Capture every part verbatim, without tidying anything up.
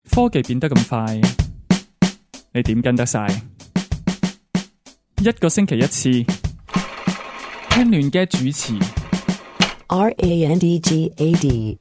科技變得咁快，你點跟得晒？一個星期一次，聽亂嘅主持 R A N D G A D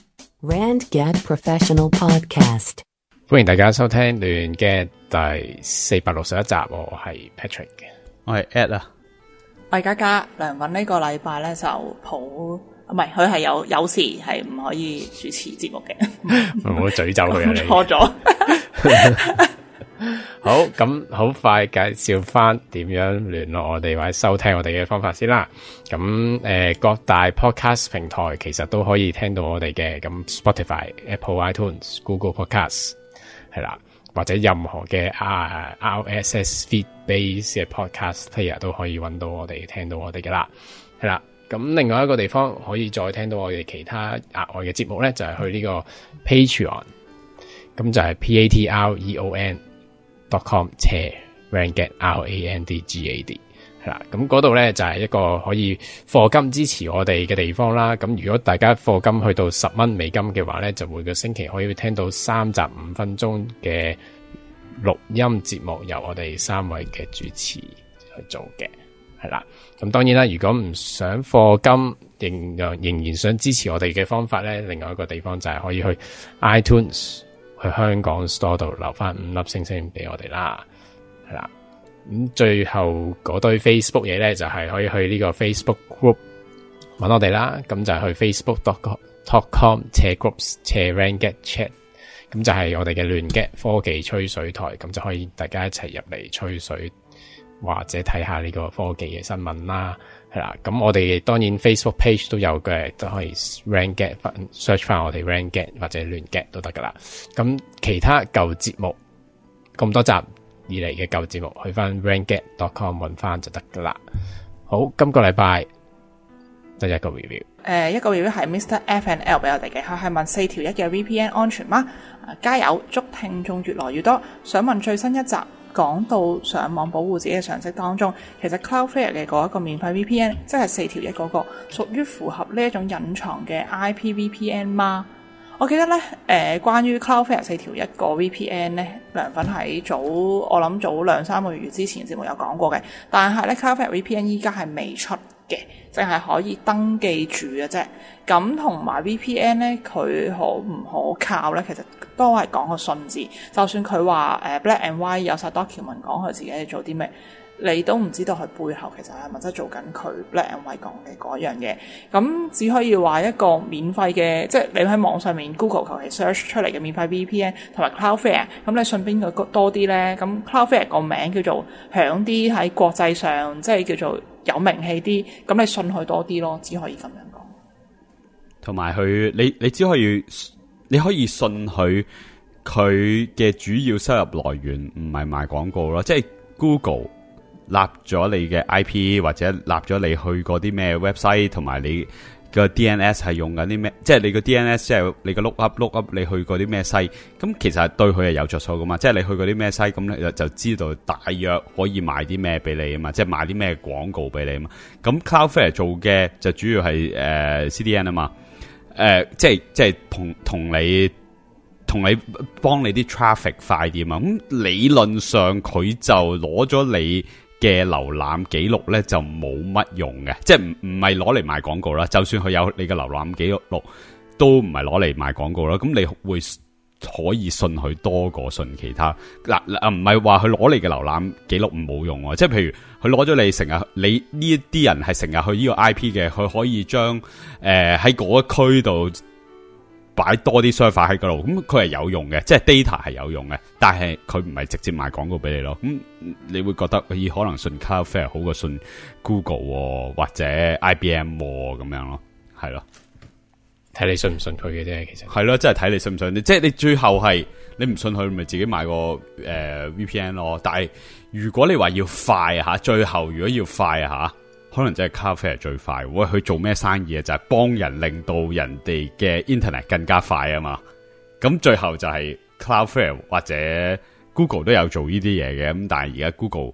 Randgad Professional Podcast。 歡迎大家收聽亂嘅第四百六十一集，我係 Patrick 嘅， 我係 Ed 啊， 我係嘉嘉。梁敏呢個禮拜咧就好，唔係佢係有有時係唔可以主持節目嘅， 唔好詛咒佢啊！你錯咗。 好，咁好快介紹翻點樣聯絡我哋或者收聽我哋嘅方法先啦。咁誒、呃，各大 podcast 平台其實都可以聽到我哋嘅，咁 Spotify、Apple iTunes、Google Podcasts 係啦，或者任何嘅啊 R S S feed base 嘅 podcast player 都可以揾到我哋，聽到我哋嘅啦，係啦。咁另外一個地方可以再聽到我哋其他額外嘅節目咧，就係、是、去呢個 Patreon， 咁就係 P A T R E O N dot com 斜 Randgad R A N D G A D 係啦。咁嗰度咧就係、是、一個可以課金支持我哋嘅地方啦。咁如果大家課金去到十蚊美金嘅話咧，就每個星期可以聽到三集五分鐘嘅錄音節目，由我哋三位嘅主持去做嘅。係啦，咁當然啦，如果唔想課金，仍然仍然想支持我哋嘅方法咧，另外一個地方就係可以去 iTunes 去香港 Store 度留翻五粒星星俾我哋啦，係啦。咁最後嗰堆 Facebook 嘢咧，就係、是、可以去呢個 Facebook group 搵我哋啦，咁就係去 facebook dot com 斜 groups 斜 Randgad chat， 咁就係我哋嘅亂 get 科技吹水台，咁就可以大家一齊入嚟吹水。或者睇下呢個科技嘅新聞啦，係啦，咁我哋當然 Facebook page 都有嘅，都可以 Randgad search 翻我哋 Randgad 或者亂 get 都得噶啦。咁其他舊節目咁多集以嚟嘅舊節目，去翻 Randgad dot com 揾翻就得噶啦。好，今個禮拜得一個 review。誒、 呃，一個 review 係 Mister F and L 俾我哋嘅，佢係問四條一嘅 V P N 安全嗎？啊，加油，祝聽眾越來越多。想問最新一集。講到上網保護自己嘅常識當中，其實 Cloudflare 嘅嗰一個免費 V P N， 即係四條一嗰個，屬於符合呢一種隱藏嘅 I P V P N 嗎？我記得咧，誒、呃，關於 Cloudflare 四條一個 V P N 咧，梁粉喺早我諗早兩三個月之前節目有講過嘅，但係咧 Cloudflare V P N 依家係未出嘅，淨係可以登記住嘅啫。咁同埋 V P N 咧，佢可唔可靠咧？其實都係講個信字。就算佢話誒 Black and White 有晒 document 講佢自己係做啲咩，你都唔知道佢背後其實係咪真係做緊佢 Black and White 講嘅嗰樣嘢。咁只可以話一個免費嘅，即係你喺網上面 Google 求其 search 出嚟嘅免費 V P N 同埋 Cloudflare， 咁你信邊個多啲咧？咁 Cloudflare 個名叫做響啲，喺國際上即係叫做有名氣啲，咁你信佢多啲咯，只可以咁樣講。 同埋佢，你你只可以，你可以信佢，佢嘅主要收入來源唔係賣廣告咯，即係 Google 立咗你嘅 I P 或者立咗你去過啲咩 website， 同埋你個 D N S 係用緊啲咩，即係你個 D N S 即係你個 look up look up 你去過啲咩 site， 咁其實係對佢係有着數噶嘛，即係你去過啲咩 site， 咁你就知道大約可以賣啲咩俾你啊嘛，即係賣啲咩廣告俾你啊嘛。咁 Cloudflare 做嘅就主要係誒、呃、C D N 啊嘛。誒、呃，即係即係同同你同你幫你啲 traffic 快啲嘛，咁理論上佢就攞咗你嘅瀏覽記錄咧，就冇乜用嘅，即係唔唔係攞嚟賣廣告啦。就算佢有你嘅瀏覽記錄，都唔係攞嚟賣廣告啦。咁你會可以信佢多過信其他嗱嗱，唔係話佢攞你嘅瀏覽記錄唔冇用喎，即係譬如佢攞咗你成日，你呢啲人係成日去呢個 I P 嘅，佢可以將誒喺嗰一區度擺多啲 server 喺嗰度，咁佢係有用嘅，即係 data 係有用嘅，但係佢唔係直接賣廣告俾你咯。咁你會覺得咦，可能信 Cloudflare 好過信 Google、哦、或者 I B M 咁、哦、樣咯，係咯。 睇你信唔信佢嘅啫，其實係咯，即係睇你信唔信。你即係你最後係你唔信佢，咪自己買個誒、呃、V P N 咯。但係如果你話要快啊吓，最後如果要快啊吓，可能真係 Cloudflare 最快。喂，佢做咩生意啊？就係、是、幫人令到人哋嘅 internet 更加快啊嘛。咁最後就係 Cloudflare 或者 Google 都有做呢啲嘢嘅。咁但係而家 Google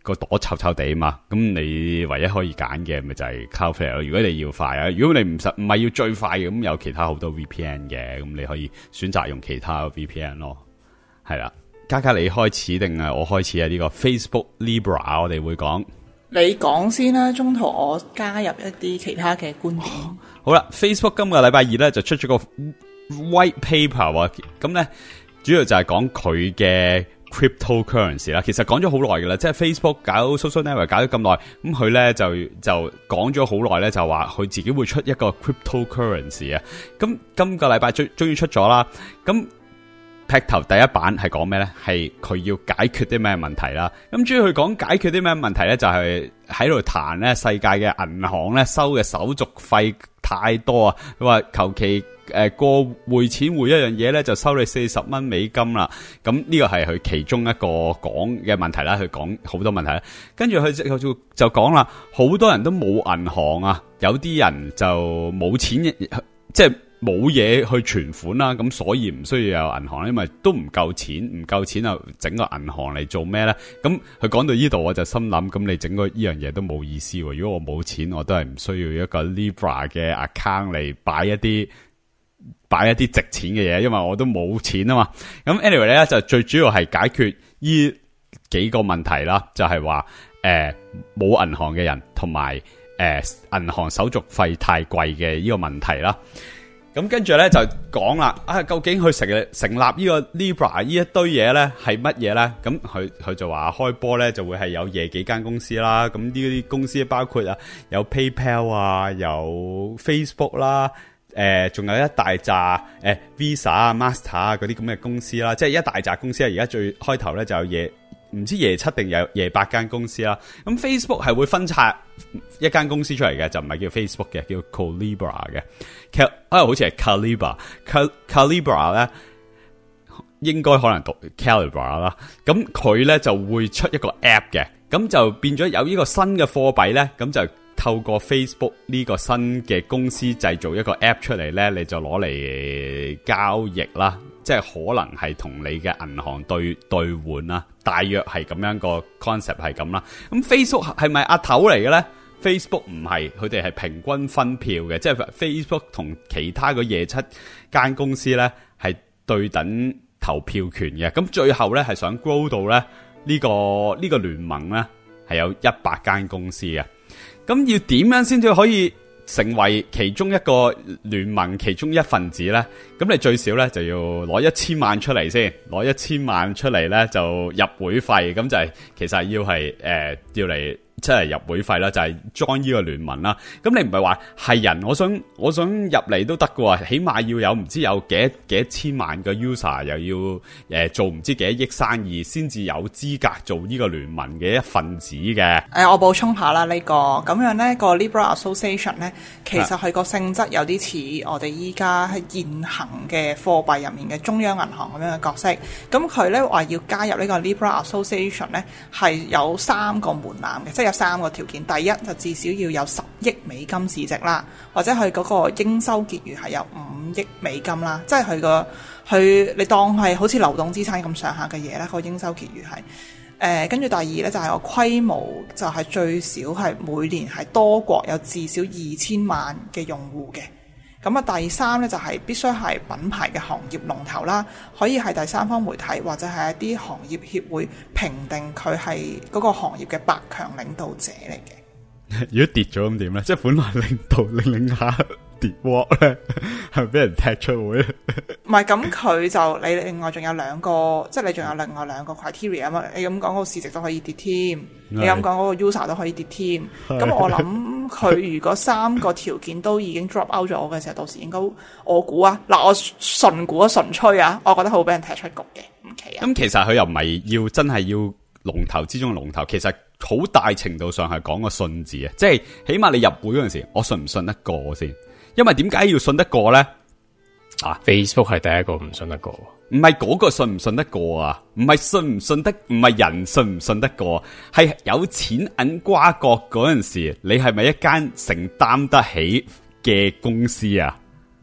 個朵臭臭地嘛，咁你唯一可以揀嘅咪就係 Cloudflare 咯。如果你要快啊，如果你唔實唔係要最快嘅，咁有其他好多 V P N 嘅，咁你可以選擇用其他 V P N 咯。係啦，嘉嘉你開始定係我開始啊？呢、這個 Facebook Libra 我哋會講， 你講先啦，中途我加入一啲其他嘅觀點。 好啦 ，Facebook 今個禮拜二咧就出咗個 White Paper 啊，咁咧主要就係講佢嘅 cryptocurrency 啦。其實講咗好耐㗎啦，即係 Facebook 搞 social network 搞咗咁耐，咁佢咧就就講咗好耐咧，就話佢自己會出一個 cryptocurrency 啊。咁今個禮拜終終於出咗啦，咁。劈頭第一版係講咩咧？係佢要解決啲咩問題啦？咁主要佢講解決啲咩問題咧？就係喺度彈咧，世界嘅銀行咧收嘅手續費太多啊！佢話求其誒過匯錢匯一樣嘢咧，就收你四十蚊美金啦。咁呢個係佢其中一個講嘅問題啦。佢講好多問題啦，跟住佢就就就講啦，好多人都冇銀行啊，有啲人就冇錢，即係。冇嘢去存款啦，咁所以唔需要有銀行，因為都唔夠錢，唔夠錢就整個銀行嚟做咩咧？咁佢講到呢度，我就心諗，咁你整個呢樣嘢都冇意思喎。如果我冇錢，我都係唔需要一個 Libra 嘅 account 嚟擺一啲擺一啲值錢嘅嘢，因為我都冇錢啊嘛。咁 anyway 咧，就最主要係解決呢幾個問題啦，就係話誒冇銀行嘅人，同埋誒銀行手續費太貴嘅呢個問題啦。咁跟住咧就講啦，啊究竟佢成成立呢個 Libra 呢一堆嘢咧係乜嘢咧？咁佢佢就話開波咧就會係有夜幾間公司啦，咁呢啲公司包括啊有 PayPal 啊，有 Facebook 啦，誒、呃、仲有一大扎誒、呃、Visa 啊、Master 啊嗰啲咁嘅公司啦，即係一大扎公司啊！而家最開頭咧就有夜唔知夜七定有夜八間公司啦。咁 Facebook 係會分拆一間公司出嚟嘅，就唔係叫 Facebook 嘅，叫 Calibra 嘅。Cal 啊，好似係 Calibra，Cal Calibra 咧，應該可能讀 Calibra 啦。咁佢咧就會出一個 app 嘅，咁就變咗有呢個新嘅貨幣咧，咁就透過 Facebook 呢個新嘅公司製造一個 app 出嚟咧，你就攞嚟交易啦。即係可能係同你嘅銀行對兌換啦，大約係咁樣個 concept 係咁啦。咁 Facebook 係咪阿頭嚟嘅咧？Facebook 唔係，佢哋係平均分票嘅，即係 Facebook 同其他嗰廿七間公司咧係對等投票權嘅。咁最後咧係想 grow 到咧呢個呢個聯盟咧係有一百間公司嘅。咁要點樣先至可以成為其中一個聯盟其中一份子咧？咁你最少咧就要攞一千萬出嚟先，攞一千萬出嚟咧就入會費，咁就係、是、其實要係誒、呃、要嚟。即係入會費啦，就係 join 呢個聯盟啦。咁你唔係話係人，我想我想入嚟都得㗎喎，起碼要有唔知有幾多幾多千萬嘅 user，又要誒、呃、做唔知幾多億生意，先至有資格做呢個聯盟嘅一份子嘅。誒、 呃，我補充下啦，呢、這個咁樣呢個 Libra Association 呢，其實佢個性質有啲似我哋依家喺現行嘅貨幣入面嘅中央銀行咁樣嘅角色。咁佢呢話要加入呢個 Libra Association 呢，係有三個門檻嘅，即係有三個條件。第一就至少要有十億美金市值啦，或者佢嗰個應收結餘係有五億美金啦，即係佢個佢你當係好似流動資產咁上下嘅嘢咧，個應收結餘係誒。跟住第二咧就係個規模就係最少係每年係多國有至少二千萬嘅用戶嘅。咁啊，第三咧就係必須係品牌嘅行業龍頭啦，可以係第三方媒體或者係一啲行業協會評定佢係嗰個行業嘅百強領導者嚟嘅。 如果跌咗咁點咧？即係本來領導領領下跌鑊咧，係咪俾人踢出會咧？ 唔係，咁佢就你另外仲有兩個，即係你仲有另外兩個 criteria 啊嘛。你咁講個市值都可以跌添，你咁講嗰個 user 都可以跌添。咁我諗佢如果三個條件都已經 drop out 咗嘅時候，到時應該我估啊，嗱我純估啊純吹啊，我覺得好俾人踢出局嘅，唔奇啊。 咁其實佢又唔係要真係要龍頭之中嘅龍頭，其實好大程度上係講個信字啊，即係起碼你入會嗰陣時，我信唔信得過先？因為點解要信得過咧？ 啊 ，Facebook 係第一個唔信得過， 唔係嗰個信唔信得過啊？唔係信唔信得，唔係人信唔信得過，係有錢銀瓜葛嗰陣時，你係咪一間承擔得起嘅公司啊？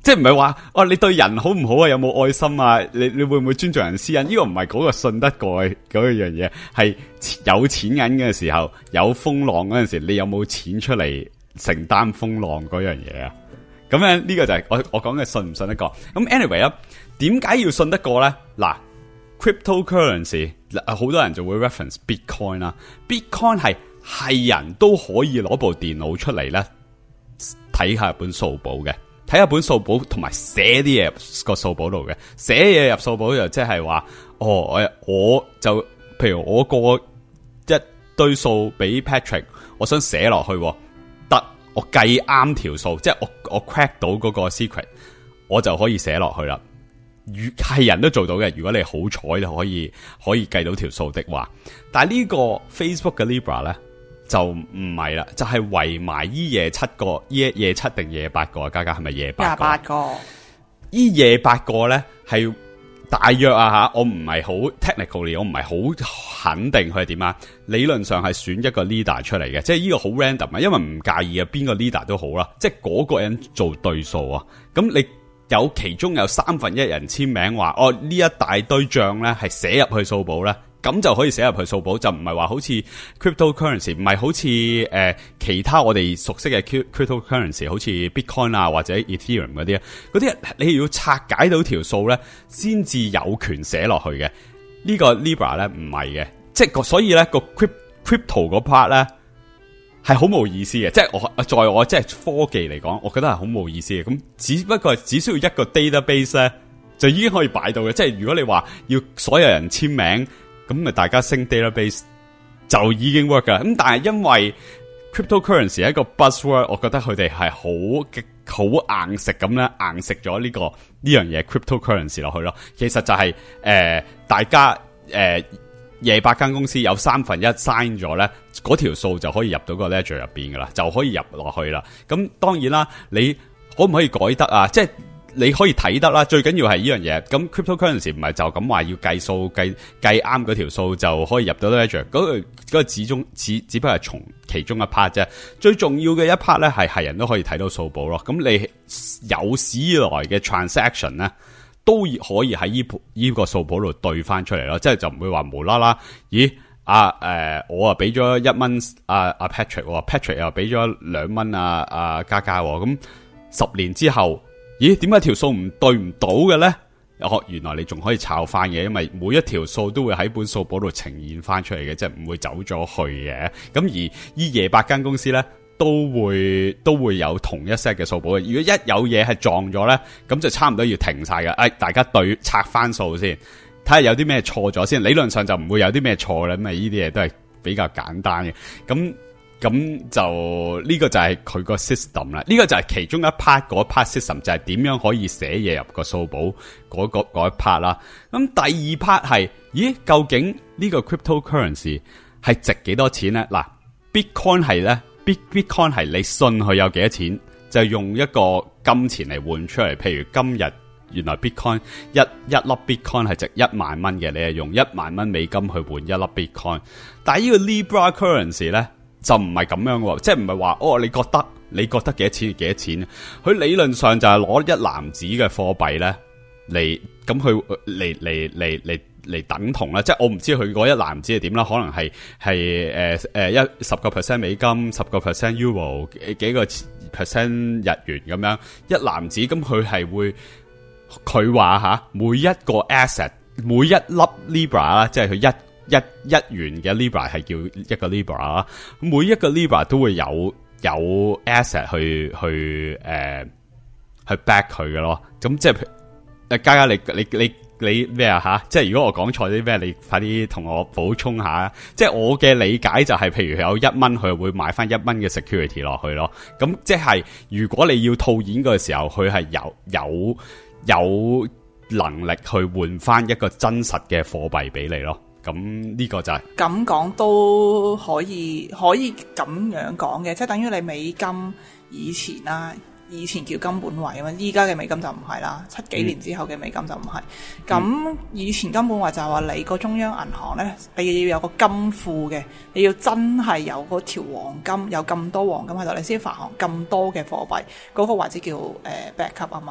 即係唔係話哦，你對人好唔好啊？有冇愛心啊？你你會唔會尊重人私隱？呢、這個唔係嗰個信得過嘅嗰樣嘢，係有錢銀嘅時候，有風浪嗰陣時，你有冇錢出嚟承擔風浪嗰樣嘢啊？咁樣呢個就係我我講嘅信唔信得過。咁 anyway 啊，點解要信得過咧？嗱 ，cryptocurrency 好多人就會 reference Bitcoin 啦。Bitcoin 係係人都可以攞部電腦出嚟咧睇下本數簿嘅。睇下本數簿同埋寫啲嘢入個數簿度嘅，寫嘢入數簿就即係話，哦，我我就譬如我過一堆數俾 Patrick， 我想寫落去，得我計啱條數，即係我我 crack 到嗰個 secret， 我就可以寫落去啦。如係人都做到嘅，如果你好彩就可以可以計到條數的話，但係呢個 Facebook 嘅 Libra 咧。就唔係啦，就係圍埋依夜七個，依夜七定夜八個啊？家家係咪夜八個？ 廿八個。 依夜八個咧係大約啊吓，我唔係好 technically， 我唔係好肯定佢係點啊。理論上係選一個 leader 出嚟嘅，即係呢個好 random 啊，因為唔介意啊，邊個 leader 都好啦，即係嗰個人做對數啊。咁你有其中有三分一人簽名話，哦呢一大堆賬咧係寫入去數簿咧。咁就可以寫入去數簿，就唔係話好似 cryptocurrency， 唔係好似誒、呃、其他我哋熟悉嘅 cryptocurrency， 好似 Bitcoin 啊或者 Ethereum 嗰啲，嗰啲你要拆解到條數咧，先至有權寫落去嘅。呢、這個 Libra 咧唔係嘅，即係所以咧個 crypto 嗰 part 咧係好冇意思嘅。即係我在我即係科技嚟講，我覺得係好冇意思嘅。咁只不過只需要一個 database 咧，就已經可以擺到嘅。即係如果你話要所有人簽名。咁咪大家升 database 就已經 work 噶，咁但係因為 cryptocurrency 係一個 buzzword， 我覺得佢哋係好極好硬食咁咧，硬食咗呢個呢樣嘢 cryptocurrency 落去咯。其實就係、是、誒、呃、大家誒廿八間公司有三分一 sign 咗咧，嗰條數就可以入到個 ledger 入邊噶啦，就可以入落去啦。咁當然啦，你可唔可以改得啊？即係。你可以睇得啦，最緊要係呢樣嘢。咁 cryptocurrency 唔係就咁話要計數計計啱嗰條數就可以入到 ledger，嗰個嗰個始終只只不過係從其中一 part 啫。最重要嘅一 part 咧係係人都可以睇到數簿咯。咁你有史以來嘅 transaction 咧都可以喺依依個數簿度對翻出嚟咯，即係就唔會話無啦啦，咦啊誒、呃、我啊俾咗一蚊啊啊 Patrick，Patrick 又俾咗兩蚊啊啊嘉嘉咁十年之後。咦？點解條數唔對唔到嘅咧？哦，原來你仲可以抄翻嘅，因為每一條數都會喺本數簿度呈現翻出嚟嘅，即係唔會走咗去嘅。咁而依廿八間公司咧，都會都會有同一 set 嘅數簿嘅。如果一有嘢係撞咗咧，咁就差唔多要停晒嘅。誒、哎，大家對拆翻數先，睇下有啲咩錯咗先。理論上就唔會有啲咩錯啦，咁啊呢啲嘢都係比較簡單嘅。咁。咁就呢、這個就係佢個 system 啦，呢個就係其中一 part 嗰 part system 就係點樣可以寫嘢入個數簿嗰個嗰一 part 啦。咁第二 part 係，咦？究竟呢個 cryptocurrency 係值幾多錢咧？嗱 ，Bitcoin 係咧，Bitcoin 係你信佢有幾多錢，就用一個金錢嚟換出嚟。譬如今日原來 Bitcoin 一一粒 Bitcoin 係值一萬蚊嘅，你係用一萬蚊美金去換一粒 Bitcoin。但係呢個 Libra currency 咧？就唔係咁樣喎，即係唔係話哦，你覺得你覺得幾多錢幾多錢？佢理論上就係攞一籃子嘅貨幣咧嚟，咁佢嚟嚟嚟嚟嚟等同啦。即係我唔知佢嗰一籃子係點啦，可能係係誒誒一十個 percent 美金，十個 percent euro， 幾個 percent 日元咁樣一籃子，咁佢係會佢話吓每一個 asset 每一粒 Libra 啦，即係佢一。一一元嘅 Libra 係叫一個 Libra 啊，每一個 Libra 都會有有 asset 去去誒、呃、去 back 佢嘅咯。咁即係誒，嘉嘉你你你你咩啊吓？即係如果我講錯啲咩，你快啲同我補充下。即係我嘅理解就係，譬如有一蚊，佢會買翻一蚊嘅 security 落去咯。咁即係如果你要套現嘅時候，佢係有有有能力去換翻一個真實嘅貨幣俾你咯。咁呢個就係咁講都可以，可以咁樣講嘅，即係等於你美金以前啦，以前叫金本位啊嘛，依家嘅美金就唔係啦，七幾年之後嘅美金就唔係。咁、嗯、以前金本位就係話你個中央銀行咧，你要有個金庫嘅，你要真係有嗰條黃金，有咁多黃金喺度，你先發行咁多嘅貨幣，嗰、那個或者叫誒 backup 啊嘛。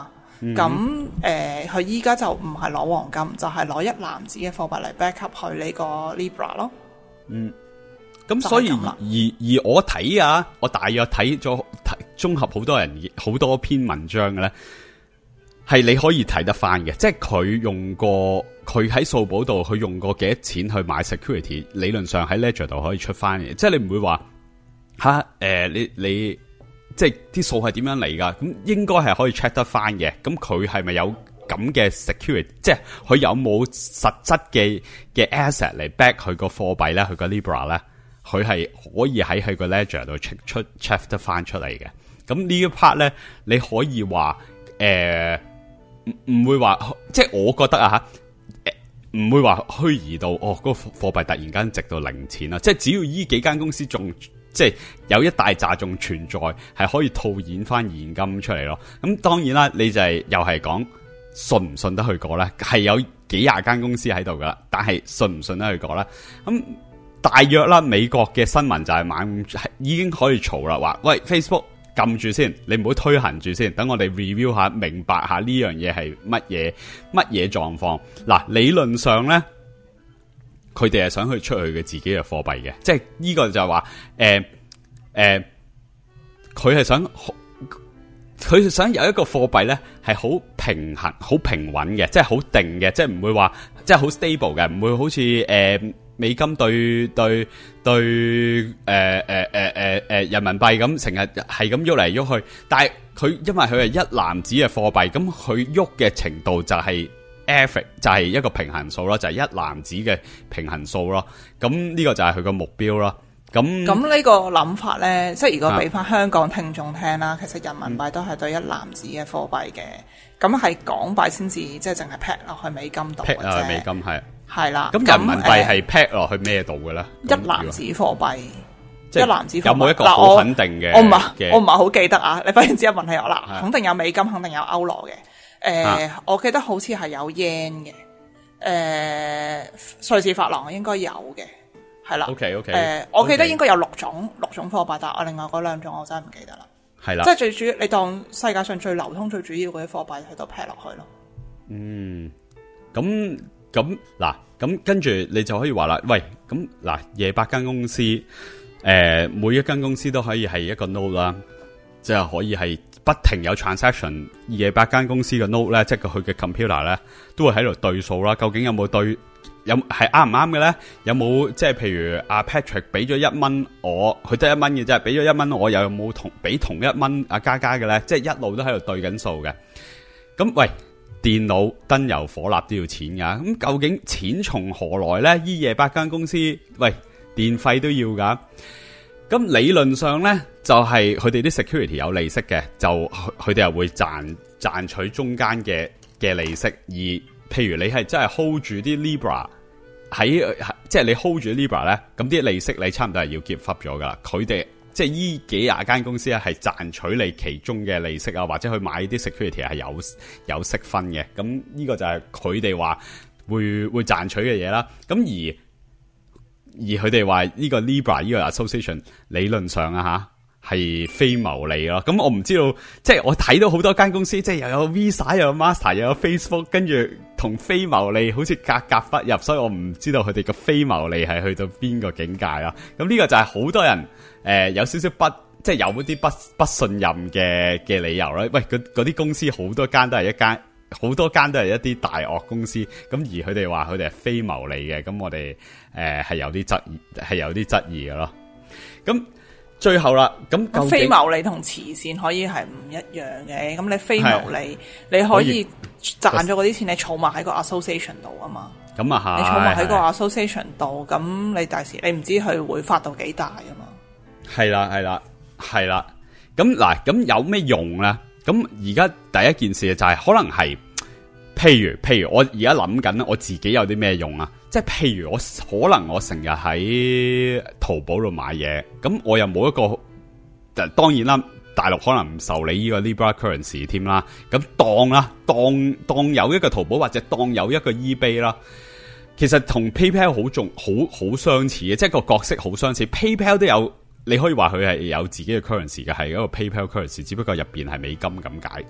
咁誒佢依家就唔係攞黃金，就係、是、攞一籃子嘅貨幣嚟 back up 佢呢個 Libra 咯。 嗯，咁所以而而我睇啊，我大約睇咗睇綜合好多人好多篇文章嘅咧，係你可以睇得翻嘅，即係佢用過佢喺數簿度，佢用過幾多錢去買 security， 理論上喺 ledger 度可以出翻嘅，即係你唔會話吓誒，你你即係啲數係點樣嚟噶？咁應該係可以 check 得翻嘅。咁佢係咪有咁嘅 security？ 即係佢有冇實質嘅嘅 asset 嚟 back 佢個貨幣咧？佢個 Libra 咧，佢係可以喺佢個 ledger 度 check 出 check 得翻出嚟嘅。咁呢一 part 咧，你可以話誒唔唔會話，即係我覺得啊吓，誒唔會話虛擬到哦，嗰個貨幣突然間值到零錢啦。即係只要呢幾間公司仲即係有一大扎仲存在，係可以套現翻現金出嚟咯。咁當然啦，你就係、是、又係講信唔信得去過咧？係有幾廿間公司喺度噶啦，但係信唔信得去過咧？咁大約啦，美國嘅新聞就係猛已經可以嘈啦，話喂 Facebook 撳住先，你唔好推行住先，等我哋 review 下，明白下呢樣嘢係乜嘢乜嘢狀況。嗱，理論上咧，佢哋係想去出去嘅自己嘅貨幣嘅，即係呢個就係話，誒、呃、誒，佢、呃、係想，佢係想有一個貨幣咧係好平衡、好平穩嘅，即係好定嘅，即係唔會話即係好 stable 嘅，唔會好似誒。呃美金對對對誒誒誒誒誒人民幣咁成日係咁喐嚟喐去，但係佢因為佢係一籃子嘅貨幣，咁佢喐嘅程度就係 average， 就係一個平衡數咯，就係、是、一籃子嘅平衡數咯。咁呢個就係佢個目標咯。咁咁呢個諗法咧，即係如果俾翻香港聽眾聽啦，啊、其實人民幣都係對一籃子嘅貨幣嘅，咁係港幣先至即係淨係 peg 落去美金度嘅啫。 peg 落去美金係。 係啦， 咁人民幣係 peg 落去咩度嘅咧？ 一籃子貨幣， 即一籃子貨幣有冇一個好肯定嘅？ 我唔係，我唔係好記得啊！你忽然之間問起我啦，肯定有美金，肯定有歐羅嘅。誒、呃，啊、我記得好似係有 yen 嘅。誒、呃，瑞士法郎應該有嘅，係啦。 OK OK。 誒，我記得應該有六種六種貨幣，但係我另外嗰兩種我真係唔記得啦。 係啦， 即係最主要，你當世界上最流通、最主要嗰啲貨幣喺度 peg 落去咯。 嗯，咁。咁嗱，咁跟住你就可以話啦，喂，咁嗱，廿八間公司，誒、呃，每一間公司都可以係一個 node 啦，即係可以係不停有 transaction，廿八間公司嘅 node 咧，即係佢嘅 computer 咧，都會喺度對數啦。究竟有冇對，有係啱唔啱嘅咧？有冇即係譬如阿 Patrick 俾咗一蚊我，佢得一蚊嘅啫，俾咗一蚊我，又有冇同俾同一蚊阿嘉嘉嘅咧？即係一路都喺度對緊數嘅。咁喂。電腦、燈油、火蠟都要錢噶，咁究竟錢從何來呢？依廿八間公司，喂，電費都要噶。咁理論上呢，就係佢哋啲 security 有利息嘅，就佢哋又會賺賺取中間嘅嘅利息。而譬如你係真係 hold 住啲 Libra 喺，即係你 hold 住 Libra 呢，咁啲利息你差唔多係要 give up 咗噶啦。佢哋即係依幾廿間公司咧，係賺取你其中嘅利息啊，或者去買啲 security 係有有息分嘅。咁呢個就係佢哋話會會賺取嘅嘢啦。咁而而佢哋話呢個 Libra 呢個 association 理論上啊吓係非牟利咯。咁我唔知道，即係我睇到好多間公司，即係又有 Visa 又有 Master 又有 Facebook， 跟住同非牟利好似格格不入，所以我唔知道佢哋個非牟利係去到邊個境界啦。咁呢個就係好多人。誒、呃，有少少不，即係有啲不不信任嘅嘅理由啦。喂，嗰啲公司好多間都係一間，好多間都係一啲大鱷公司。咁而佢哋話佢哋係非牟利嘅，咁我哋誒係有啲質疑，係有啲質疑嘅咯。咁最後啦，咁非牟利同慈善可以係唔一樣嘅。咁你非牟利，你可以賺咗嗰啲錢，你儲埋喺個 association 度啊嘛。咁啊係，你儲埋喺個 association 度，咁你第時你唔知佢會發到幾大啊嘛。 係啦，係啦，係啦。咁嗱，咁有咩用咧？咁而家第一件事就係、是、可能係，譬如譬如我而家諗緊我自己有啲咩用啊？即係譬如我可能我成日喺淘寶度買嘢，咁我又冇一個，當然啦，大陸可能唔受你呢個 Libra currency 添啦。咁當啦，當當有一個淘寶或者當有一個 eBay 啦。其實同 PayPal 好重好好相似嘅，即係個角色好相似。PayPal 都有。你可以話佢係有自己嘅 currency 嘅，係一個 PayPal currency，只不過入邊係美金咁解，即係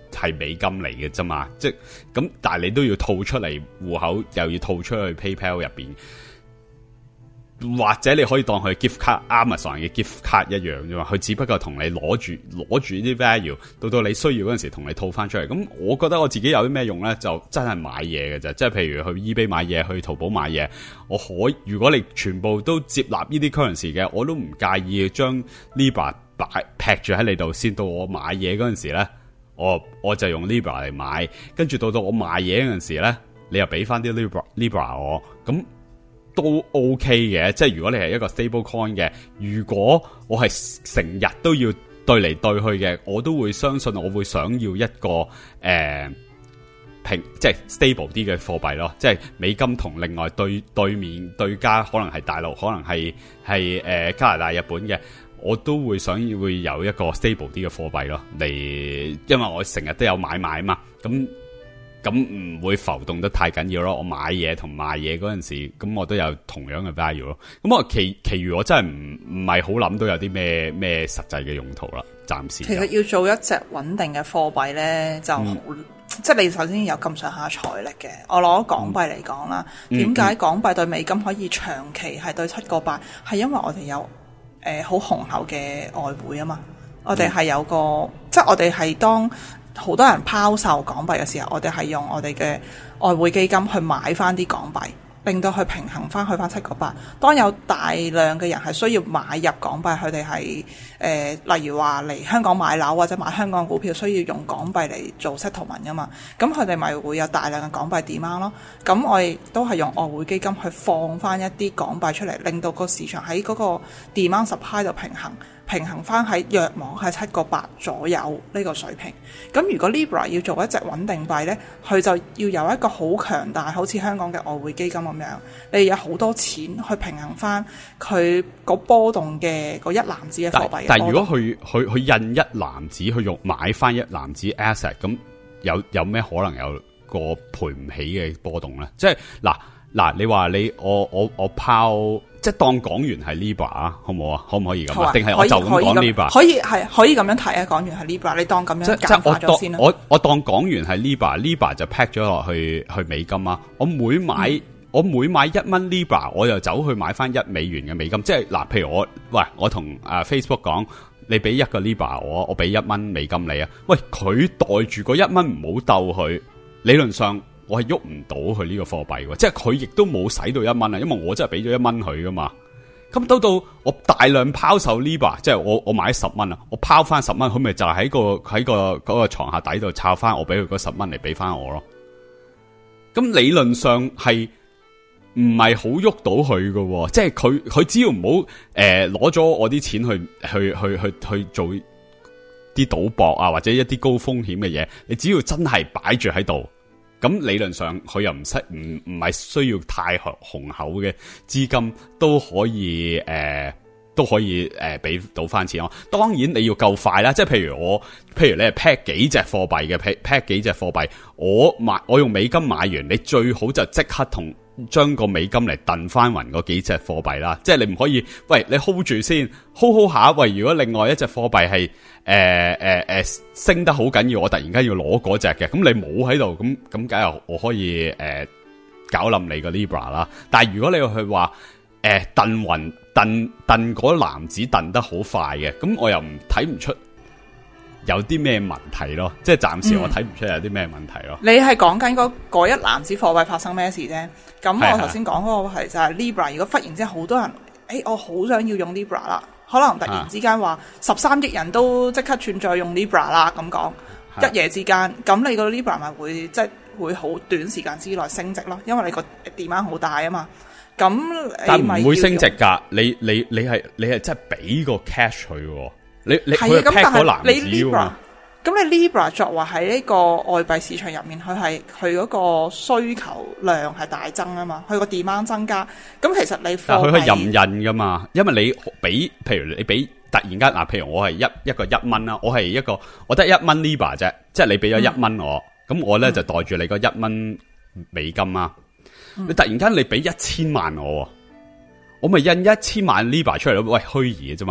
係美金嚟嘅啫嘛，即係咁，但係你都要套出嚟戶口，又要套出去 PayPal 入邊。或者你可以當佢 gift card Amazon 嘅 gift card 一樣啫嘛，佢只不過同你攞住攞住啲 value， 到到你需要嗰陣時同你套翻出嚟。咁我覺得我自己有啲咩用咧，就真係買嘢嘅啫。即係譬如去 eBay 買嘢，去淘寶買嘢，我可如果你全部都接納呢啲 currency 嘅，我都唔介意將 Libra 擺劈住喺你度先。到我買嘢嗰陣時咧，我我就用 Libra 嚟買，跟住到到我賣嘢嗰陣時咧，你又俾翻啲 Libra Libra 我咁。都 OK 嘅，即係如果你係一個 stable coin 嘅，如果我係成日都要對嚟對去嘅，我都會相信我會想要一個誒、呃、平即係 stable 啲嘅貨幣咯，即係美金同另外對對面對家可能係大陸，可能係係誒加拿大、日本嘅，我都會想要會有一個 stable 啲嘅貨幣咯，嚟因為我成日都有買賣啊嘛，咁。咁唔會浮動得太緊要咯。我買嘢同賣嘢嗰陣時，咁我都有同樣嘅 value 咯。咁我其其餘我真係唔唔係好諗到有啲咩咩實際嘅用途啦。暫時其實要做一隻穩定嘅貨幣咧，就好、嗯、即係你首先有咁上下財力嘅。我攞港幣嚟講啦，點、嗯、解港幣對美金可以長期係對七個八？係因為我哋有誒好雄厚嘅外匯啊嘛。我哋係有個、嗯、即係我哋係當。好多人拋售港幣嘅時候，我哋係用我哋嘅外匯基金去買翻啲港幣，令到佢平衡翻去翻七個八。當有大量嘅人係需要買入港幣，佢哋係誒例如話嚟香港買樓或者買香港股票，需要用港幣嚟做 settlement 噶嘛，咁佢哋咪會有大量嘅港幣 demand 咯。咁我哋都係用外匯基金去放翻一啲港幣出嚟，令到個市場喺嗰個 demand supply 度平衡。平衡翻喺約網係七個八左右呢個水平。咁如果 Libra 要做一隻穩定幣呢，佢就要有一個好強大，好似香港嘅外匯基金咁樣，你有好多錢去平衡翻佢個波動嘅嗰一籃子嘅貨幣嘅。但係如果佢佢佢印一籃子，去用買翻一籃子 asset， 咁有有咩可能有個賠唔起嘅波動呢？即係嗱嗱，你話你我我我拋。即係當港元係 Libra 啊，好唔好啊？可唔可以咁啊？定係我就咁講 Libra？可以係可以咁樣睇啊！港元係 Libra，你當咁樣簡化咗先啦。我我當港元係 Libra，Libra 就 pack 咗落去去美金啊！我每買、嗯、我每買一蚊 Libra，我就走去買翻一美元嘅美金。即係嗱，譬如我喂，我同誒 Facebook 講，你俾一個 Libra 我，我俾一蚊美金你啊！喂，佢袋住嗰一蚊唔好鬥佢，理論上。我係喐唔到佢呢個貨幣喎，即係佢亦都冇使到一蚊啊，因為我真係俾咗一蚊佢噶嘛。咁到到我大量拋售 Libra， 即係我我買十蚊啊，我拋翻十蚊，佢咪就喺個喺個嗰個床下底度抄翻，我俾佢嗰十蚊嚟俾翻我咯。咁理論上係唔係好喐到佢噶？即係佢佢只要唔好誒攞咗我啲錢去去去去去做啲賭博啊，或者一啲高風險嘅嘢，你只要真係擺住喺度。咁理論上佢又唔使唔唔係需要太雄厚嘅資金都可以誒、呃、都可以誒俾到翻錢咯。當然你要夠快啦，即係譬如我譬如你係 pack 幾隻貨幣嘅 pack pack 幾隻貨幣，我買我用美金買完，你最好就即刻同將個美金嚟燉翻勻嗰幾隻貨幣啦。即係你唔可以喂你 hold 住先 hold hold 下，喂如果另外一隻貨幣係誒誒誒升得好緊要，我突然間要攞嗰隻嘅，咁你冇喺度，咁咁梗係我可以誒、呃、搞冧你個 Libra 啦。但係如果你去話誒燉勻燉燉嗰籃子燉得好快嘅，咁我又唔睇唔出有啲咩問題咯。即係暫時我睇唔出有啲咩問題咯。嗯、你係講緊嗰嗰一籃子貨幣發生咩事啫？咁我頭先講嗰個係就係 Libra， 如果忽然之間好多人誒、欸、我好想要用 Libra 啦。可能突然之間話十三億人都即刻轉再用 Libra 啦，咁講一夜之間，咁你個 Libra 咪會即係會好短時間之內升值咯，因為你個 demand 好大啊嘛。咁但唔會升值㗎，你你你係你係真係俾個 cash 佢喎，你你佢 pack 嗰籃子喎。咁你 Libra 作為喺呢個外幣市場入面，佢係佢嗰個需求量係大增啊嘛，佢個 demand 增加。咁其實你貨幣佢可以任印噶嘛，因為你俾譬如你俾突然間嗱，譬如我係一一個一蚊啦，我係一個我得一蚊 Libra 啫，即係你俾咗一蚊我，咁、嗯、我咧、嗯、就袋住你個一蚊美金啊。嗯、你突然間你俾一千萬我，我咪印一千萬 Libra 出嚟咯？喂，虛擬嘅啫嘛。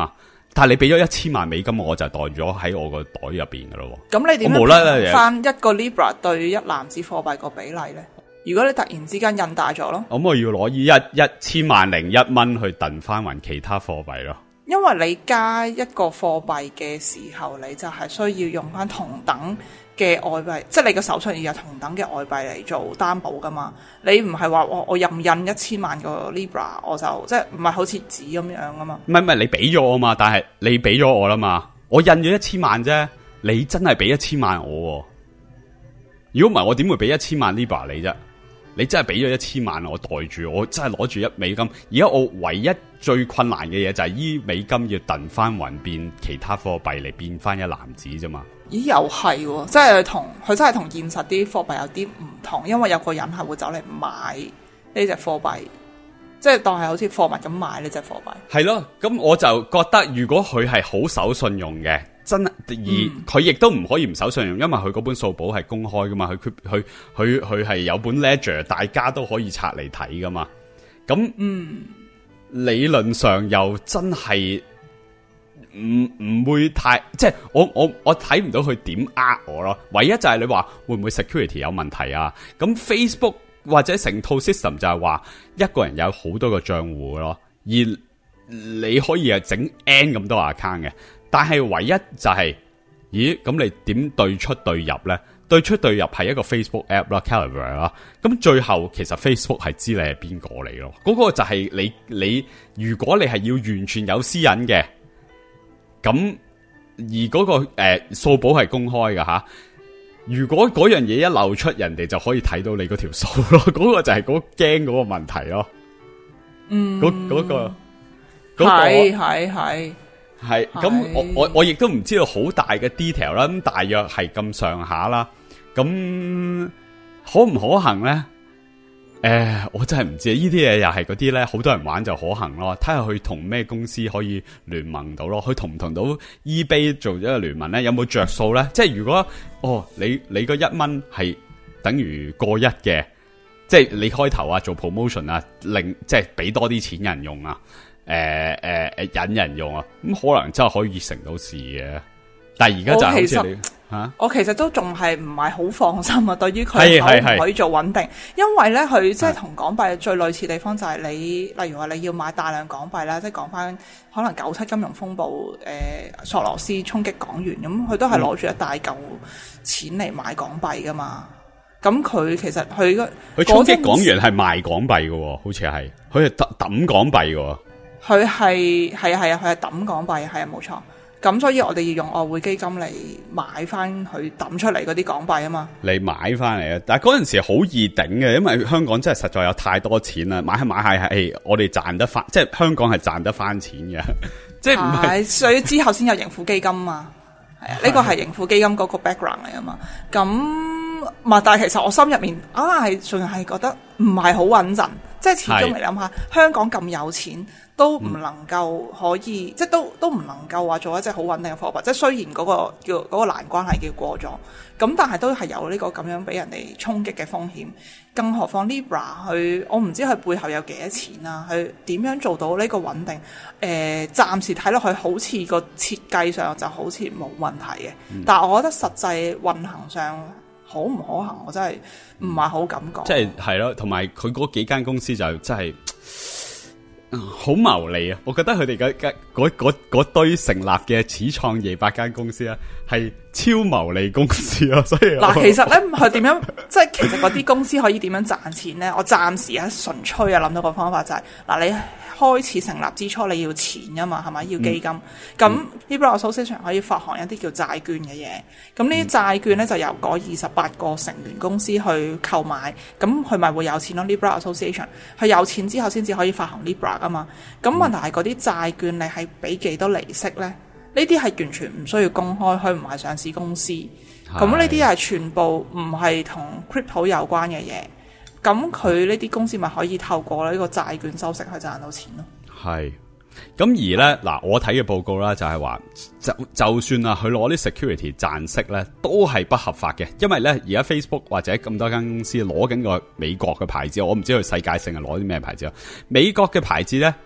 但係你俾咗一千萬美金，我就袋咗喺我個袋入邊噶咯。 咁你點樣我無啦啦平衡翻一個 Libra 對一籃子貨幣個比例咧？如果你突然之間印大咗咯， 咁我要攞一一千萬零一蚊去燉翻勻其他貨幣咯。 因為你加一個貨幣嘅時候，你就係需要用翻同等嘅外幣，即係你個手上要有同等嘅外幣嚟做擔保噶嘛。你唔係話我我任印一千萬個 Libra，我就即係唔係好似紙咁樣噶嘛？ 唔係唔係，你俾咗我嘛？但係你俾咗我啦嘛？我印咗一千萬啫，你真係俾一千萬我。如果唔係，我點會俾一千萬 Libra 你啫？你真係俾咗一千萬我袋住，我真係攞住一美金。而家我唯一最困難嘅嘢就係依美金要燉翻勻變其他貨幣嚟變翻一籃子啫嘛。 咦，又係喎，即係同佢真係同現實啲貨幣有啲唔同，因為有個人係會走嚟買呢隻貨幣，即係當係好似貨物咁買呢隻貨幣。 係咯，咁我就覺得如果佢係好守信用嘅。真而佢亦都唔可以唔守信用，因為佢嗰本數簿係公開噶嘛，佢佢佢佢係有本 ledger， 大家都可以拆嚟睇噶嘛。咁嗯，理論上又真係唔唔會太，即係我我我睇唔到佢點呃我咯。唯一就係你話會唔會 security 有問題啊？咁 Facebook 或者成套 system 就係話一個人有好多個賬戶咯，而你可以係整 N 咁多 account 嘅。但係唯一就係、是，咦？咁你點對出對入咧？對出對入係一個 Facebook app 啦 ，Calibre 啦。咁最後其實 Facebook 係知你係邊個嚟咯。嗰、那個就係你你，如果你係要完全有私隱嘅，咁而嗰、那個誒數簿係公開噶吓。如果嗰樣嘢一漏出，人哋就可以睇到你嗰條數咯。嗰、那個就係嗰驚嗰個問題咯。嗯，嗰嗰、那個係係係。 係咁，我我我亦都唔知道好大嘅 detail 啦，咁大約係咁上下啦。咁可唔可行咧？誒、呃，我真係唔知。呢啲嘢又係嗰啲咧，好多人玩就可行咯。睇下佢同咩公司可以聯盟到咯，佢同唔同到 eBay 做一個聯盟咧？有冇着數咧？即係如果哦，你你個一蚊係等於過一嘅，即係你開頭啊做 promotion 啊，令即係俾多啲錢人用啊。誒誒誒引人用啊，咁可能真係可以成到事嘅，但係而家就係好似你吓、啊， 我其實都仲係唔係好放心啊。對於佢可唔可以做穩定，因為咧佢即係同港幣最類似地方就係你，例如話你要買大量港幣啦，即係講翻可能九七金融風暴，誒、呃、索羅斯衝擊港元，咁佢都係攞住一大嚿錢嚟買港幣噶嘛。咁佢其實佢個佢衝擊港元係賣港幣嘅，好似係佢係抌抌港幣嘅。 佢係係啊係啊，佢係抌港幣，係啊冇錯。咁所以我哋要用外匯基金嚟買翻佢抌出嚟嗰啲港幣啊嘛。你買翻嚟啊！但係嗰陣時好易頂嘅，因為香港真係實在有太多錢啦，買下買下係我哋賺得翻，即係香港係賺得翻錢嘅，即係唔係。 所以之後先有盈富基金嘛，係啊，呢個係盈富基金嗰個 background 嚟啊嘛。咁嘛，但係其實我心入面啊係仲係覺得唔係好穩陣，即係始終嚟諗下，香港咁有錢。都唔能夠可以，嗯、即係都都唔能夠話做一隻好穩定嘅貨幣。即係雖然嗰、嗰個叫嗰、嗰個難關係叫過咗，咁但係都係有呢個咁樣俾人哋衝擊嘅風險。更何況 Libra 佢，我唔知佢背後有幾多錢啊？佢點樣做到呢個穩定？誒、呃，暫時睇落去好似個設計上就好似冇問題嘅，嗯、但係我覺得實際運行上可唔可行，我真係唔係好敢講。 即係係咯，同埋佢嗰幾間公司就真係。好牟利啊！我覺得佢哋嘅嗰嗰堆成立嘅始創廿八間公司啊，係超牟利公司啊！所以嗱，其實咧佢點樣，即係其實嗰啲公司可以點樣賺錢咧？我暫時啊純粹啊諗到個方法就係、是、嗱，你開始成立之初你要錢噶嘛，係咪要基金？咁、嗯、Libra Association 可以發行一啲叫債券嘅嘢，咁呢啲債券咧就由嗰二十八個成員公司去購買，咁佢咪會有錢咯 ？Libra Association 佢有錢之後先至可以發行 Libra 噶嘛？咁問題係嗰啲債券你係俾幾多利息咧？呢啲係完全唔需要公開，佢唔係上市公司，咁呢啲係全部唔係同 crypto 有關嘅嘢。咁佢呢啲公司咪可以透過呢個債券收息去賺到錢咯。係， 咁而咧嗱，我睇嘅報告啦就係話，就就算啊，佢攞啲 security 賺息咧，都係不合法嘅。因為咧，而家 Facebook 或者咁多間公司攞緊個美國嘅牌子，我唔知佢世界性係攞啲咩牌子啊。美國嘅牌子咧，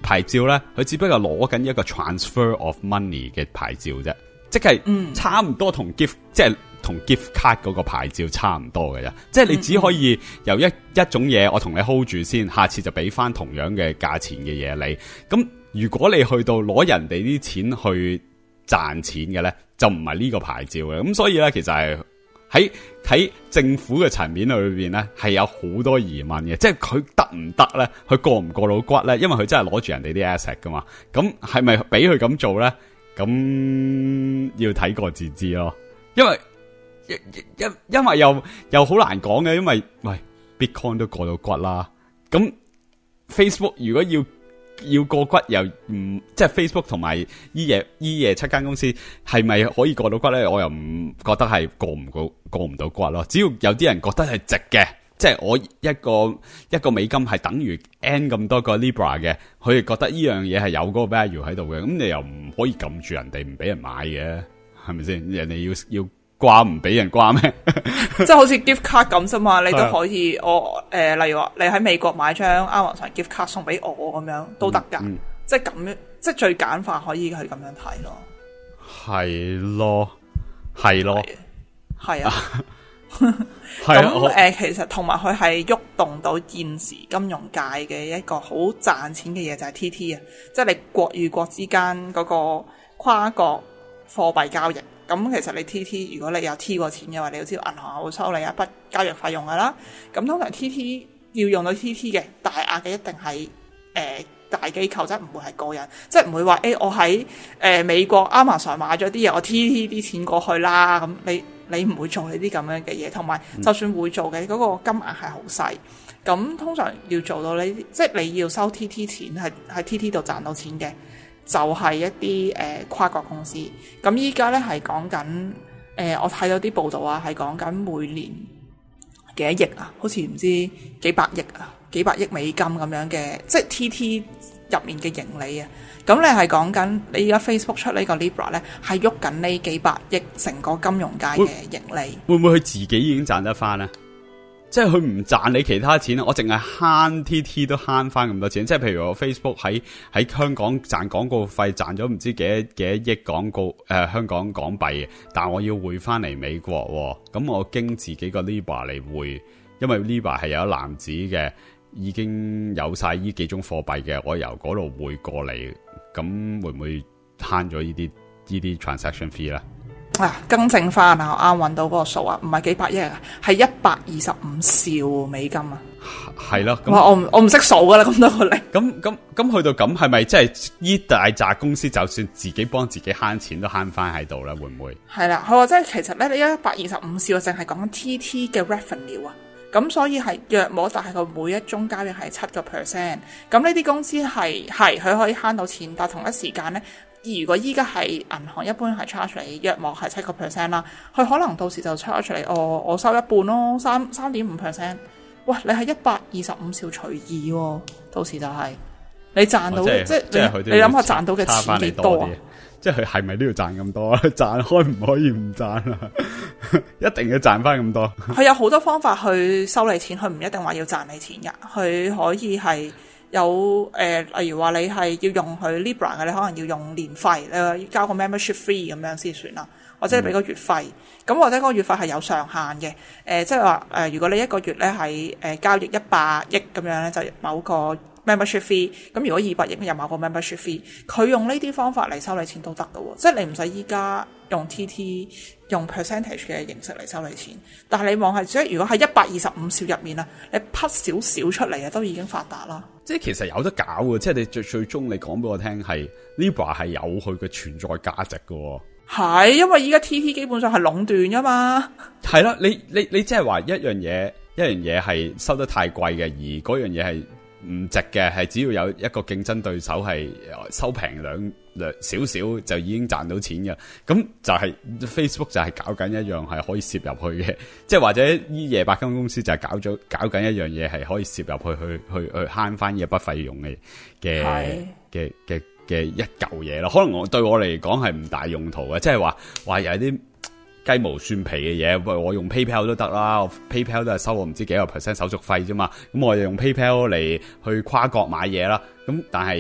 牌照咧，佢只不過攞緊一個 transfer of money 嘅牌照啫，即係差唔多同 gift、嗯、即係同 gift card 嗰個牌照差唔多嘅啫。即係你只可以由一一種嘢，我同你 hold 住先，下次就俾翻同樣嘅價錢嘅嘢你。咁如果你去到攞人哋啲錢去賺錢嘅咧，就唔係呢個牌照嘅。咁所以咧，其實係喺喺政府嘅層面裏邊咧，係有好多疑問嘅。即係佢得唔得咧？佢過唔過到骨咧？因為佢真係攞住人哋啲 asset 噶嘛。咁係咪俾佢咁做咧？咁要睇過自知咯。因為因因因為又又好難講嘅，因為喂 Bitcoin 都過到骨啦。咁 Facebook 如果要要過骨又唔即係 Facebook 同埋依夜依夜七間公司係咪可以過到骨咧？我又唔覺得係過唔過過唔到骨咯。只要有啲人覺得係值嘅，即係我一個一個美金係等於 N 咁多個 Libra 嘅，佢哋覺得呢樣嘢係有嗰個 value 喺度嘅，咁你又唔可以撳住人哋唔俾人買嘅，係咪先？人哋要要掛唔俾人掛咩？ 即係好似 gift card 咁啫嘛，你都可以我誒、呃，例如話你喺美國買張 Amazon gift card 送俾我咁樣都得噶、嗯嗯，即係咁樣，即係最簡化可以去咁樣睇咯。係咯，係咯， 係啊。咁誒、呃，其實同埋佢係喐動到現時金融界嘅一個好賺錢嘅嘢，就係 T T 啊，即係你國與國之間嗰個跨國貨幣交易。咁其實你 T T 如果你有 T 過錢嘅話，你要知道銀行會收你一筆交易費用噶啦。咁通常 T T 要用到 T T 嘅大額嘅一定係誒、呃、大機構，即係唔會係個人，即係唔會話誒、欸、我喺誒、呃、美國 Amazon 買咗啲嘢，我 T T 啲錢過去啦。咁你你唔會做呢啲咁樣嘅嘢，同埋就算會做嘅嗰、那個金額係好細。咁通常要做到呢啲，即係你要收 T T 錢係喺 T T 度賺到錢嘅。就係、是、一啲誒、呃、跨國公司，咁依家咧係講緊誒，我睇到啲報道啊，係講緊每年幾多億啊，好似唔知幾百億啊，幾百億美金咁樣嘅，即係 T T 入面嘅盈利啊。咁你係講緊你而家 Facebook 出呢個 Libra 咧，係喐緊呢幾百億成個金融界嘅盈利。 會唔會佢自己已經賺得翻咧？即係佢唔賺你其他錢，我淨係慳 T T 都慳翻咁多錢。即係譬如我 Facebook 喺喺香港賺廣告費賺咗唔知幾多幾多億廣告誒、呃、香港港幣，但我要匯翻嚟美國，咁我經自己個 Libra 嚟匯，因為 Libra 係有一籃子嘅，已經有晒呢幾種貨幣嘅，我由嗰度匯過嚟，咁會唔會慳咗呢啲呢啲 transaction fee 咧？ 啊，更正翻啊！我啱揾到嗰個數啊，唔係幾百億啊，係一百二十五兆美金啊。 係咯， 哇！我唔我唔識數噶啦，咁多個零。咁咁咁去到咁，係咪即係呢大扎公司就算自己幫自己慳錢都慳翻喺度咧？會唔會？係啦，佢話即係其實咧，你一百二十五兆淨係講緊 T T 嘅 revenue 啊，咁所以係約摸大概每一宗交易係七個 percent。咁呢啲公司係係佢可以慳到錢，但同一時間咧。如果依家係銀行一般係 charge 你約莫係七個 percent 啦，佢可能到時就 charge 你，哦，我收一半咯，三三點五 percent。喂，你係一百二十五兆除二喎，到時就係、是、你賺到，哦、即係即你你諗下賺到嘅錢幾多啊？ 即係佢係咪都要賺咁多啊？賺開唔可以唔賺啊？一定要賺翻咁多。 佢有好多方法去收你錢，佢唔一定話要賺你錢噶，佢可以係。有誒、呃，例如話你係要用佢 Libra 嘅，你可能要用年費，你要交個 membership fee 咁樣先算啦，或者你俾個月費，咁、嗯、或者嗰個月費係有上限嘅，誒、呃，即係話誒，如果你一個月咧係誒交易一百億咁樣咧，就某個 membership fee，咁如果二百億又某個 membership fee，佢用呢啲方法嚟收你錢都得㗎喎，即係你唔使依家用 T T 用 percentage 嘅形式嚟收你錢，但係你望係即係如果喺一百二十五兆入面啊，你匹少少出嚟啊，都已經發達啦。 即係其實有得搞嘅，即係你最最終你講俾我聽係 Libra 係有佢嘅存在價值嘅。 係因為依家 T T 基本上係壟斷噶嘛。係啦，你你你即係話一樣嘢，一樣嘢係收得太貴嘅，而嗰樣嘢係唔值嘅，係只要有一個競爭對手係收平兩兩少少就已經賺到錢嘅，咁就係 Facebook 就係搞緊一樣係可以攝入去嘅，即係或者呢夜百間公司就係搞咗搞緊一樣嘢係可以攝入去去去去慳翻呢一筆費用嘅嘅嘅嘅嘅一嚿嘢咯。可能我對我嚟講係唔大用途嘅，即係話話有啲雞毛蒜皮嘅嘢，我用 PayPal 都得啦，我 PayPal 都係收我唔知幾個 percent 手續費啫嘛，咁我就用 PayPal 嚟去跨國買嘢啦。咁但係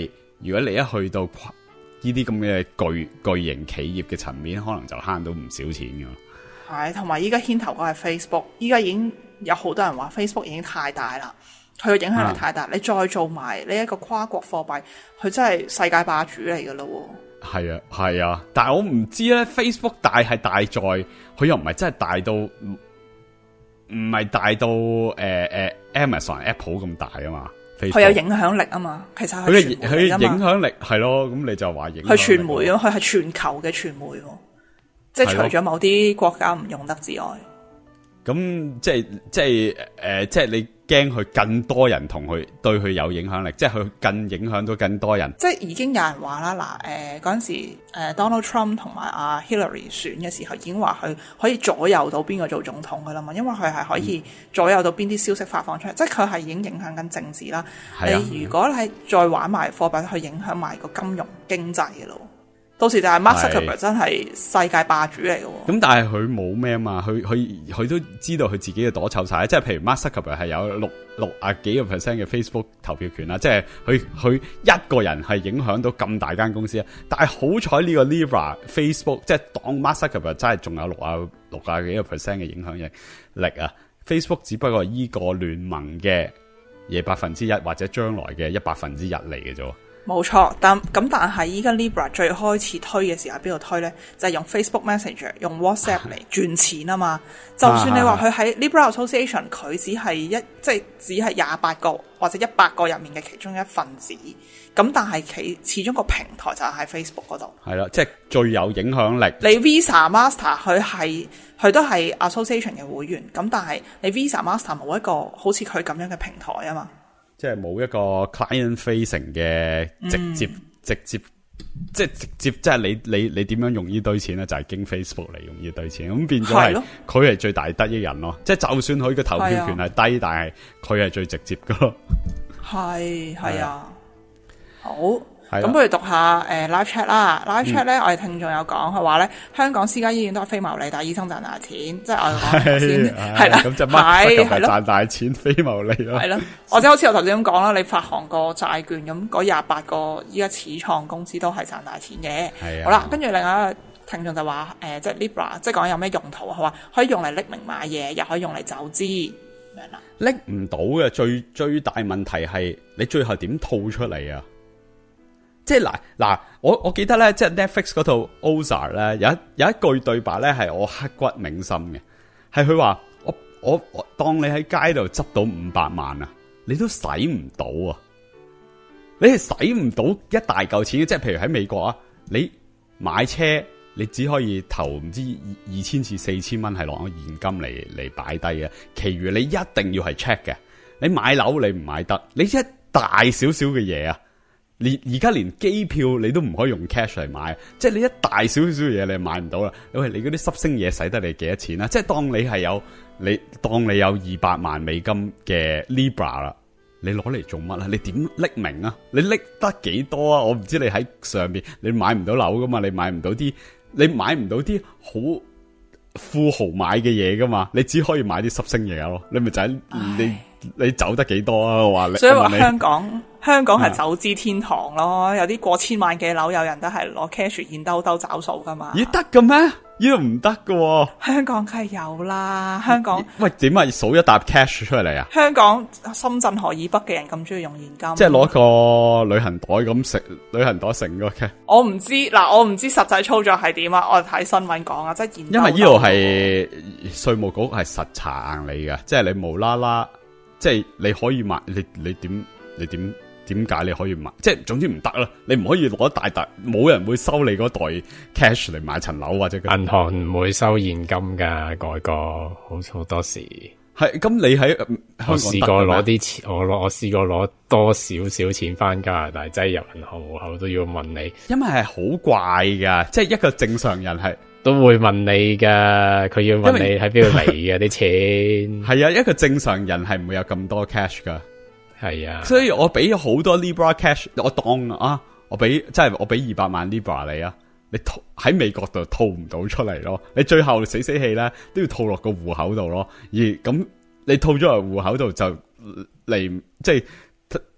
如果你一去到呢啲咁嘅巨巨型企業嘅層面，可能就慳到唔少錢噶。 係，同埋依家牽頭嗰係 Facebook， 依家已經有好多人話 Facebook 已經太大啦，佢嘅影響力太大，啊、你再做埋呢一個跨國貨幣，佢真係世界霸主嚟噶咯。 係啊，係啊，但係我唔知咧 ，Facebook 大係大在，佢又唔係真係大到，唔唔係大到誒誒、呃呃、Amazon、Apple 咁大啊嘛。佢有影響力啊嘛，其實佢嘅佢影響力係咯，咁你就話影響力。佢傳媒咯，佢係全球嘅傳媒，即係除咗某啲國家唔用得之外， 咁即係即係誒、呃，即係你驚佢更多人同佢對佢有影響力，即係佢更影響到更多人。 即係已經有人話啦，嗱誒嗰陣時誒、呃、Donald Trump 同埋阿 Hillary 選嘅時候，已經話佢可以左右到邊個做總統噶啦嘛，因為佢係可以左右到邊啲消息發放出嚟，嗯、即係佢係已經影響緊政治啦。啊、你如果係再玩埋貨幣去影響埋個金融經濟嘅咯。到時就係 Mark Zuckerberg 真係世界霸主嚟嘅。咁但係佢冇咩啊嘛，佢佢佢都知道佢自己嘅朵臭晒，即係譬如 Mark Zuckerberg 係有六六啊幾個 percent 嘅 Facebook 投票權啦，即係佢佢一個人係影響到咁大間公司啊。但係好彩呢個 Libra Facebook 即係當 Mark Zuckerberg 真係仲有六啊六啊幾個 percent 嘅影響力啊。Facebook 只不過係依個聯盟嘅嘢百分之一，或者將來嘅一百分之一嚟嘅啫。 冇錯，但咁但係依家 Libra 最開始推嘅時候喺邊度推咧？就係、是、用 Facebook Messenger、用 WhatsApp 嚟賺錢啊嘛。就算你話佢喺 Libra Association，佢只係一即係只係廿八個或者一百個入面嘅其中一份子。咁但係佢始終個平台就喺 Facebook 嗰度。係啦， 即係最有影響力。 你 Visa Master 佢係佢都係 Association 嘅會員，咁但係你 Visa Master 冇一個好似佢咁樣嘅平台啊嘛。 即係冇一個 client facing 嘅直接、嗯、直接，即係直接，即係你你你點樣用呢堆錢咧？就係、是、經 Facebook 嚟用呢堆錢，咁變咗係佢係最大得益人咯。即係就算佢嘅投票權係低，但係佢係最直接噶咯。係係啊，好。咁不如讀下誒、呃、live chat 啦 ，live chat 咧、嗯，我哋聽眾有講，佢話咧香港私家醫院都係非牟利，但係醫生賺大錢，即係我哋講先係啦，咁就乜係賺大錢非牟利咯，係咯，或者好似我頭先咁講啦，你發行個債券咁，嗰廿八個依家始創公司都係賺大錢嘅，係好啦，跟住另外一個聽眾就話誒、呃，即係 Libra， 即係講有咩用途啊？佢話可以用嚟匿名買嘢，又可以用嚟走資咁樣啦，拎唔到嘅最最大問題係你最後點套出嚟啊？即係嗱嗱，我我記得咧，即係 Netflix 嗰套 Ozark 咧，有一有一句對白咧，係我刻骨銘心嘅，係佢話我我我當你喺街度執到五百萬啊，你都使唔到啊，你係使唔到一大嚿錢嘅，即係譬如喺美國啊，你買車你只可以投唔知二千至四千蚊係攞現金嚟嚟擺低嘅，其餘你一定要係 check 嘅，你買樓你唔買得，你一大少少嘅嘢啊。連而家連機票你都唔可以用 cash 嚟買，即係你一大少少嘢你買唔到啦。因為你嗰啲濕星嘢使得你幾多錢啦？即係當你係有你當你有二百萬美金嘅 Libra 啦，你攞嚟做乜啊？你點匿名啊？你拎得幾多啊？我唔知你喺上邊你買唔到樓噶嘛？你買唔到啲你買唔到啲好富豪買嘅嘢噶嘛？你只可以買啲濕星嘢咯。你咪就係你你走得幾多啊？我話你，所以話香港。香港係走資天堂咯，啊、有啲過千萬嘅樓，有人都係攞 cash 現兜兜找數噶嘛。咦，得嘅咩？呢度唔得嘅。香港梗係有啦，香港。喂，點啊？數一沓 cash 出嚟啊？香港深圳河以北嘅人咁中意用現金，即係攞個旅行袋咁食旅行袋成個嘅。我唔知嗱，我唔知實際操作係點啊。我睇新聞講啊，即係現兜兜。因為呢度係稅務局係實查硬你嘅，即係你無啦啦，即係你可以買，你你點你點？點解你可以買？即係總之唔得啦，你唔可以攞大袋，冇人會收你嗰袋 cash 嚟買層樓或者。銀行唔會收現金噶，外國好好多時。係咁，你喺香港我試過攞啲錢，我攞我試過攞多少少錢翻加拿大，擠入銀行戶口都要問你，因為係好怪噶，即係一個正常人係都會問你噶，佢要問你喺邊度嚟嘅啲錢。係啊，一個正常人係唔會有咁多 cash 噶。係啊，所以我俾咗好多 Libra cash，我當啊，我俾即係我俾二百萬 Libra 你啊，你套喺美國度套唔到出嚟咯，你最後死死氣咧都要套落個戶口度咯，而咁你套咗落戶口度就嚟即係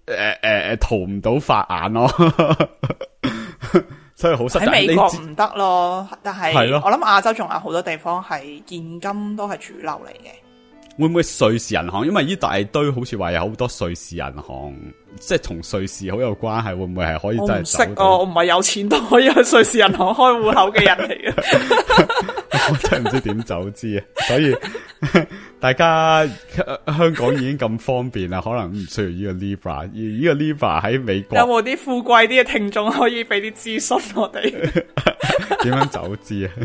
誒誒誒逃唔到法眼咯，所以好實際。 喺美國唔得咯，但係係咯我諗亞洲仲有好多地方係現金都係主流嚟嘅。 會唔會瑞士銀行？因為呢大堆好似話有好多瑞士銀行，即係同瑞士好有關係，會唔會係可以真係我唔識啊， 走到？ 我唔係有錢都可以去瑞士銀行開戶口嘅人嚟嘅。 我真係唔知點走知啊！所以大家香港已經咁方便啦，可能唔需要呢個 Libra，而呢個 Libra 喺美國有冇啲富貴啲嘅聽眾可以俾啲資訊我哋？ 點樣走知啊？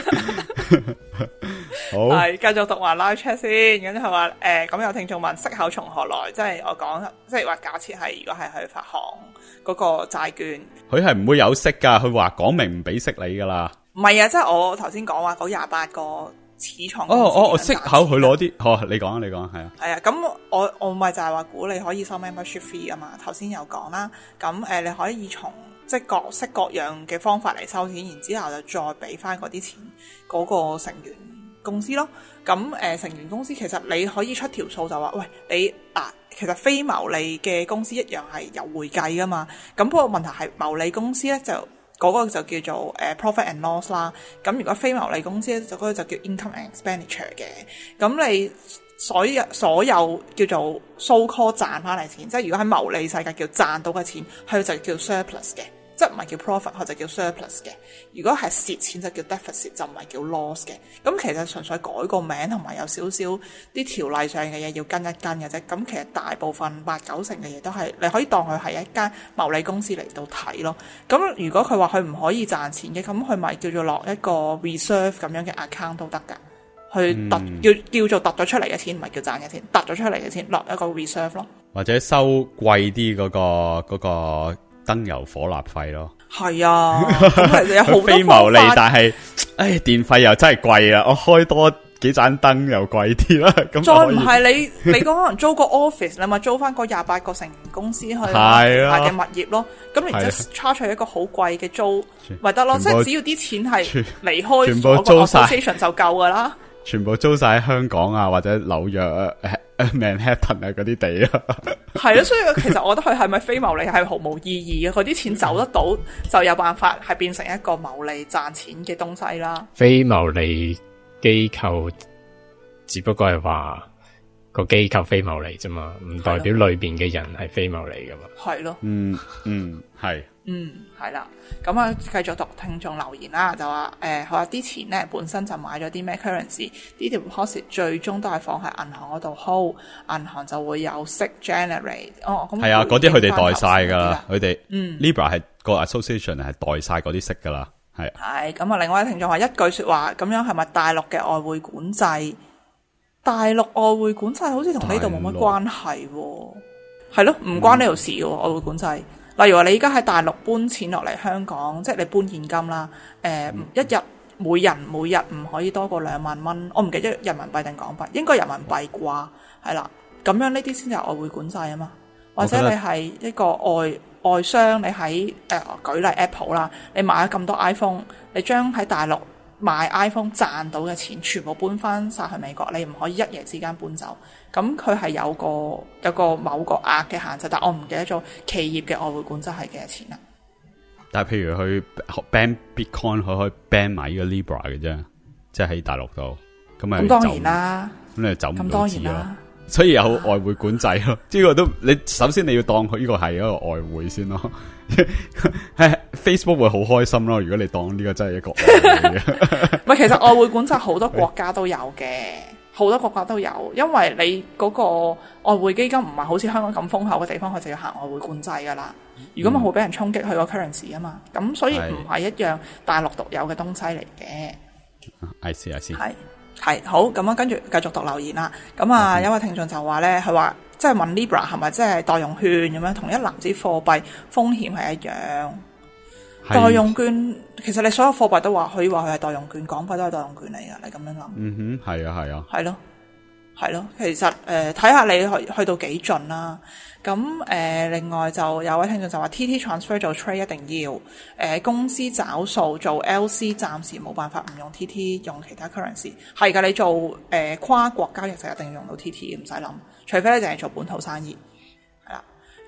好， 係繼續讀埋 live chat 先，跟住佢話誒，咁有聽眾問息口從何來？即係我講，即係話假設係如果係去發行嗰個債券， 佢係唔會有息噶，佢話講明唔俾息你噶啦。 唔係啊，即係我頭先講話嗰廿八個始創公司哦哦，我息口佢攞啲。 啲，好，你講啊，你講係啊。 係啊，咁我我咪就係話估你可以收 membership fee 啊嘛，頭先有講啦。咁誒、呃，你可以從即係各式各樣嘅方法嚟收錢，然之後就再俾翻嗰啲錢嗰個成員公司咯。咁誒、呃，成員公司其實你可以出條數就話，喂，你嗱、啊，其實非牟利嘅公司一樣係有會計噶嘛。咁不過問題係牟利公司咧就嗰、那個就叫做誒、uh, profit and loss 啦。咁如果非牟利公司咧就嗰個就叫 income and expenditure 嘅。咁你所有所有叫做 so call 賺翻嚟錢，即係如果喺牟利世界叫賺到嘅錢，佢就叫 surplus 嘅。即係唔係叫 profit，佢就叫 surplus 嘅。如果係蝕錢就叫 deficit， 就唔係叫 loss 嘅。咁其實純粹改個名同埋有少少啲條例上嘅嘢要跟一跟嘅啫。咁其實大部分八九成嘅嘢都係你可以當佢係一間牟利公司嚟到睇咯。咁如果佢話佢唔可以賺錢嘅，咁佢咪叫做落一個 reserve 咁樣嘅 account 都得㗎。去突、嗯、叫叫做突咗出嚟嘅錢，唔係叫賺嘅錢，突咗出嚟嘅錢落一個 reserve 咯。 或者收貴啲嗰個嗰個。嗰個燈油火蠟費咯， 係啊，咁其實有好多非牟利，但係，唉，電費又真係貴啊！我開多幾盞燈又貴啲啦，咁再唔係你你可能租個 office，你咪租翻嗰廿八個成員公司去下嘅物業咯，咁然之後 charge 一個好貴嘅租，咪得咯，即係只要啲錢係離開咗個 association 就夠噶啦。 全部租晒喺香港啊，或者紐約啊、Manhattan 啊嗰啲地啊， 係咯，所以其實我覺得佢係咪非牟利係毫無意義嘅，佢啲錢走得到就有辦法係變成一個牟利賺錢嘅東西啦。 非牟利機構只不過係話個機構非牟利啫嘛，唔代表裏邊嘅人係非牟利噶嘛。 係咯， 嗯嗯係。 嗯，係啦，咁啊，繼續讀聽眾留言啦，就話誒，佢話啲錢咧本身就買咗啲咩 currency， 呢條 deposit 最終都係放喺銀行嗰度 hold， 銀行就會有息 generate。哦，咁係啊，嗰啲佢哋代晒噶啦，佢哋嗯 Libra 係個 association 係代晒嗰啲息噶啦，係。 係咁啊，另外一聽眾話一句說話，咁樣係咪大陸嘅外匯管制？大陸外匯管制好似同呢度冇乜關係，係咯，唔關呢度事嘅、嗯、外匯管制。例如話你而家喺大陸搬錢落嚟香港，即係你搬現金啦，誒、呃嗯、一日每人每日唔可以多過兩萬蚊，我唔記得人民幣定港幣，應該人民幣啩，係啦，咁樣呢啲先至係外匯管制啊嘛。或者你係一個外外商，你喺誒、呃、舉例 Apple 啦，你買咗咁多 iPhone， 你將喺大陸買 iPhone 賺到嘅錢全部搬翻晒去美國，你唔可以一夜之間搬走。咁佢係有個有個某個額嘅限制，但我唔記得咗企業嘅外匯管制係幾多錢啦。 但係譬如去 ban Bitcoin， 佢可以 ban 埋呢個 Libra 嘅啫，即係喺大陸度。咁咪咁當然啦，咁你就走唔到字咯。所以有外匯管制咯。呢個都你首先你要當佢呢個係一個外匯先咯。Facebook 會好開心咯，如果你當呢個真係一個外匯嘅。唔係，其實外匯管制好多國家都有嘅。好多國家都有，因為你嗰個外匯基金唔係好似香港咁豐厚嘅地方，佢就要行外匯管制噶啦。如果咪會俾人衝擊佢個 currency 啊嘛，咁所以唔係一樣大陸獨有嘅東西嚟嘅。I see, I see。係係好咁啊，跟住繼續讀留言啦。咁啊，有位聽眾就話咧，佢話即係問 Libra 係咪即係代用券咁樣，同一籃子貨幣風險係一樣。代用券其實你所有貨幣都話可以話佢係代用券，港幣都係代用券嚟噶，你咁樣諗。嗯哼，係啊，係啊，係咯，係咯。其實誒，睇、呃、下你去去到幾盡啦。咁誒、呃，另外就有位聽眾就話 T T transfer 做 trade 一定要誒、呃，公司找數做 L C 暫時冇辦法唔用 T T， 用其他 currency 係噶。你做誒、呃、跨國交易就一定要用到 T T， 唔使諗，除非你淨係做本土生意係啦。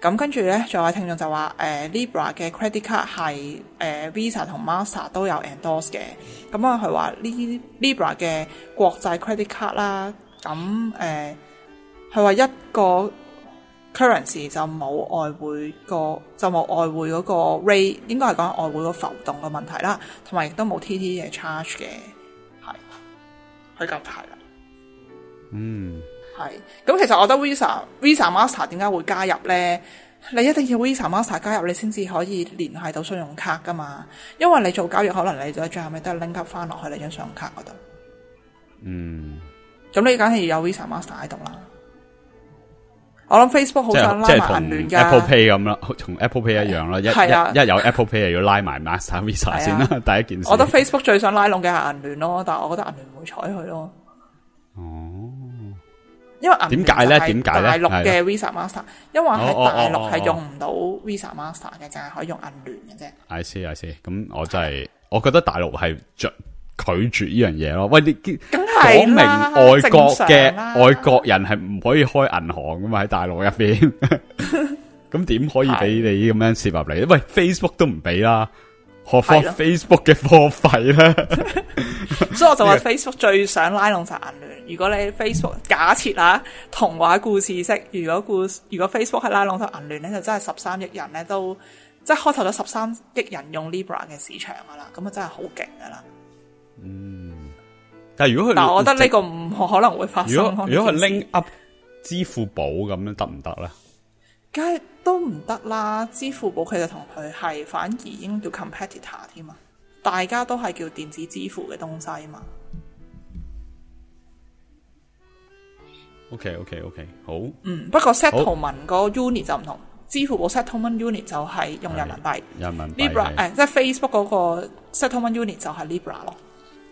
咁跟住咧，仲有位聽眾就話誒、呃、Libra 嘅 credit card 係誒、呃、Visa 同 Master 都有 endorse 嘅。咁啊，佢話呢 Libra 嘅國際 credit card 啦，咁誒佢話一個 currency 就冇外匯個就冇外匯嗰個 rate， 應該係講外匯個浮動嘅問題啦，同埋亦都冇 T T 嘅 charge 嘅，係佢咁睇啦。 嗯。 係，咁其實我覺得 Visa Visa Master 點解會加入咧？你一定要 Visa Master 加入，你先至可以聯繫到信用卡噶嘛。因為你做交易，可能你就最後尾都係 link up 翻落去你張信用卡嗰度。 嗯， 咁你梗係要有 Visa Master 喺度啦。我諗 Facebook 好想拉埋銀聯㗎 Apple Pay 咁啦，同 Apple Pay 一樣啦。一一一有 Apple Pay 又要拉埋 Master Visa 先啦，第一件事。 我覺得 Facebook 最想拉攏嘅係銀聯咯，但係我覺得銀聯唔會睬佢咯。 哦。 因為銀聯點解咧？點解咧？ 大陸嘅 Visa Master，因為喺大陸係用唔到 Visa Master 嘅，淨係可以用銀聯嘅啫。 I see I see，咁我真係，我覺得大陸係着拒絕呢樣嘢咯。喂，你講明外國嘅外國人係唔可以開銀行噶嘛？喺大陸入邊，咁點可以俾你咁樣攝入嚟？喂 ，Facebook 都唔俾啦。何況 Facebook 嘅貨費咧， 所以我就話 Facebook 最想拉攏就係銀聯。如果你 Facebook 假設啊童話故事式，如果故如果 Facebook 係拉攏到銀聯咧，就真係十三億人咧都即係開拓咗十三億人用 Libra 嘅市場噶啦，咁啊真係好勁噶啦。 嗯，但係如果佢， 但係我覺得呢個唔可能會發生。 如果如果佢 link up 支付寶咁樣得唔得咧？ 梗係都唔得啦！支付寶其實同佢係反而應該叫 competitor 添啊，大家都係叫電子支付嘅東西嘛。 OK OK OK， 好。 嗯，不過 settlement 個 unit 就唔同，支付寶 settlement unit 就係用人民幣。 人民幣 Libra 誒，即係 Facebook 嗰個 settlement unit 就係 Libra 咯。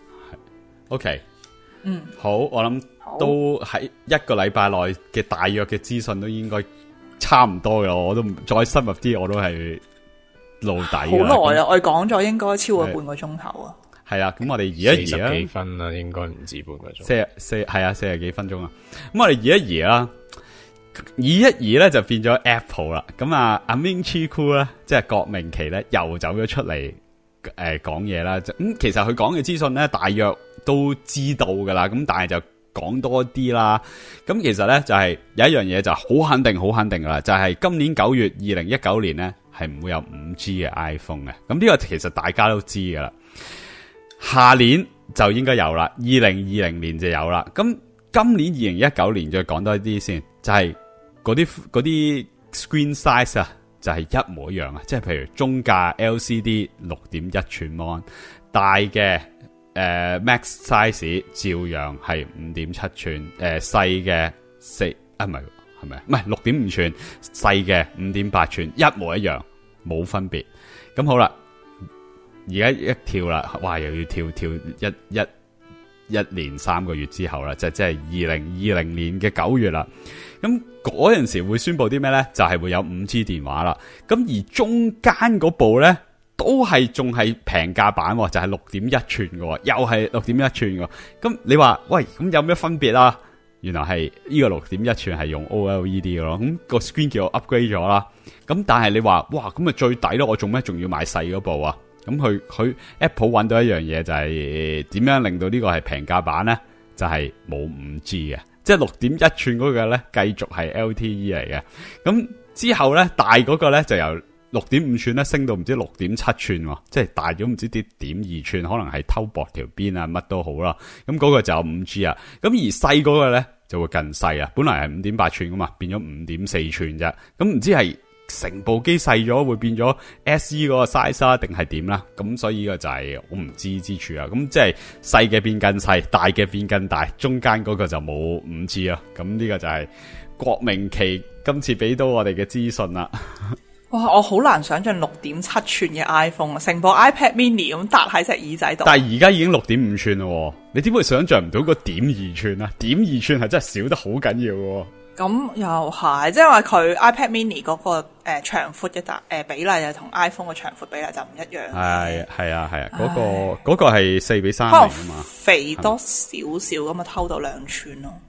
OK。 嗯， 好，我諗都喺一個禮拜內嘅大約嘅資訊都應該差唔多嘅，我都唔再深入啲，我都係露底。好耐啊！我哋講咗應該超過半個鐘頭啊。 係啊，咁我哋移一移啊， 四十幾分啦，應該唔止半個鐘。 四四係啊，四十幾分鐘啊。咁我哋移一移啦，移一移咧就變咗 Apple 啦。咁啊，阿 Ming Chi Kuo 咧，即係郭明琪咧，又走咗出嚟誒講嘢啦。咁、嗯、其實佢講嘅資訊咧，大約都知道噶啦。咁但係就講多啲啦，咁其實咧就係、是、有一樣嘢就好肯定好肯定噶啦，就係、是、今年九月二零一九年咧係唔會有五 G 嘅 iPhone 嘅，咁呢個其實大家都知噶啦，下年就應該有啦，二零二零年就有啦，咁今年二零一九年再講多啲先，就係嗰啲嗰啲 screen size 啊，就係一模一樣啊，即係譬如中價 L C D 六點一寸 mon， 大嘅。誒、uh,，max size 照樣係五點七寸，誒細嘅四啊唔係係咪唔係六點五寸，細嘅五點八寸，一模一樣，冇分別。咁好啦，而家一跳啦，哇又要跳跳一一一年三個月之後啦，即即係二零二零年嘅九月啦。咁嗰陣時會宣布啲咩咧？就係、是、會有五 G 電話啦。咁而中間嗰部咧？都係仲係平價版，就係六點一寸嘅，又係六點一寸嘅。咁你話喂，咁有咩分別啊？原來係呢個六點一寸係用 O L E D 嘅咯。咁個 screen 叫我 upgrade 咗啦。咁但係你話哇，咁咪最抵咯？我做咩仲要買細嗰部啊？咁佢佢 Apple 揾到一樣嘢就係點樣令到呢個係平價版咧？就係冇五 G 嘅，即係六點一寸嗰個咧繼續係 L T E 嚟嘅。咁之後咧大嗰個咧就由六點五寸咧升到唔知六點七寸，即係大咗唔知啲點二寸，可能係偷薄條邊啊，乜都好啦。咁嗰個就有五 G 啊。咁而細嗰個咧就會更細啊。本來係五點八寸噶嘛，變咗五點四寸啫。咁唔知係成部機細咗會變咗 S E 嗰個 size 啊，定係點啦？咁所以呢個就係我唔知之處啊。咁即係細嘅變更細，大嘅變更大，中間嗰個就冇五 G 啊。咁呢個就係郭明琪今次俾到我哋嘅資訊啦。 哇！我好難想象六點七寸嘅 iPhone 啊，成部 iPad Mini 咁搭喺隻耳仔度。但係而家已經六點五寸咯，你點會想象唔到個點二寸啊？點二寸係真係少得好緊要喎。 咁又係，即係話佢 iPad Mini 嗰、那個誒、呃、長闊嘅大誒比例就同 iPhone 嘅長闊比例就唔一樣。係係啊係啊，嗰、那個嗰、那個係四比三嚟噶嘛， 肥多少少咁啊，偷到兩寸咯。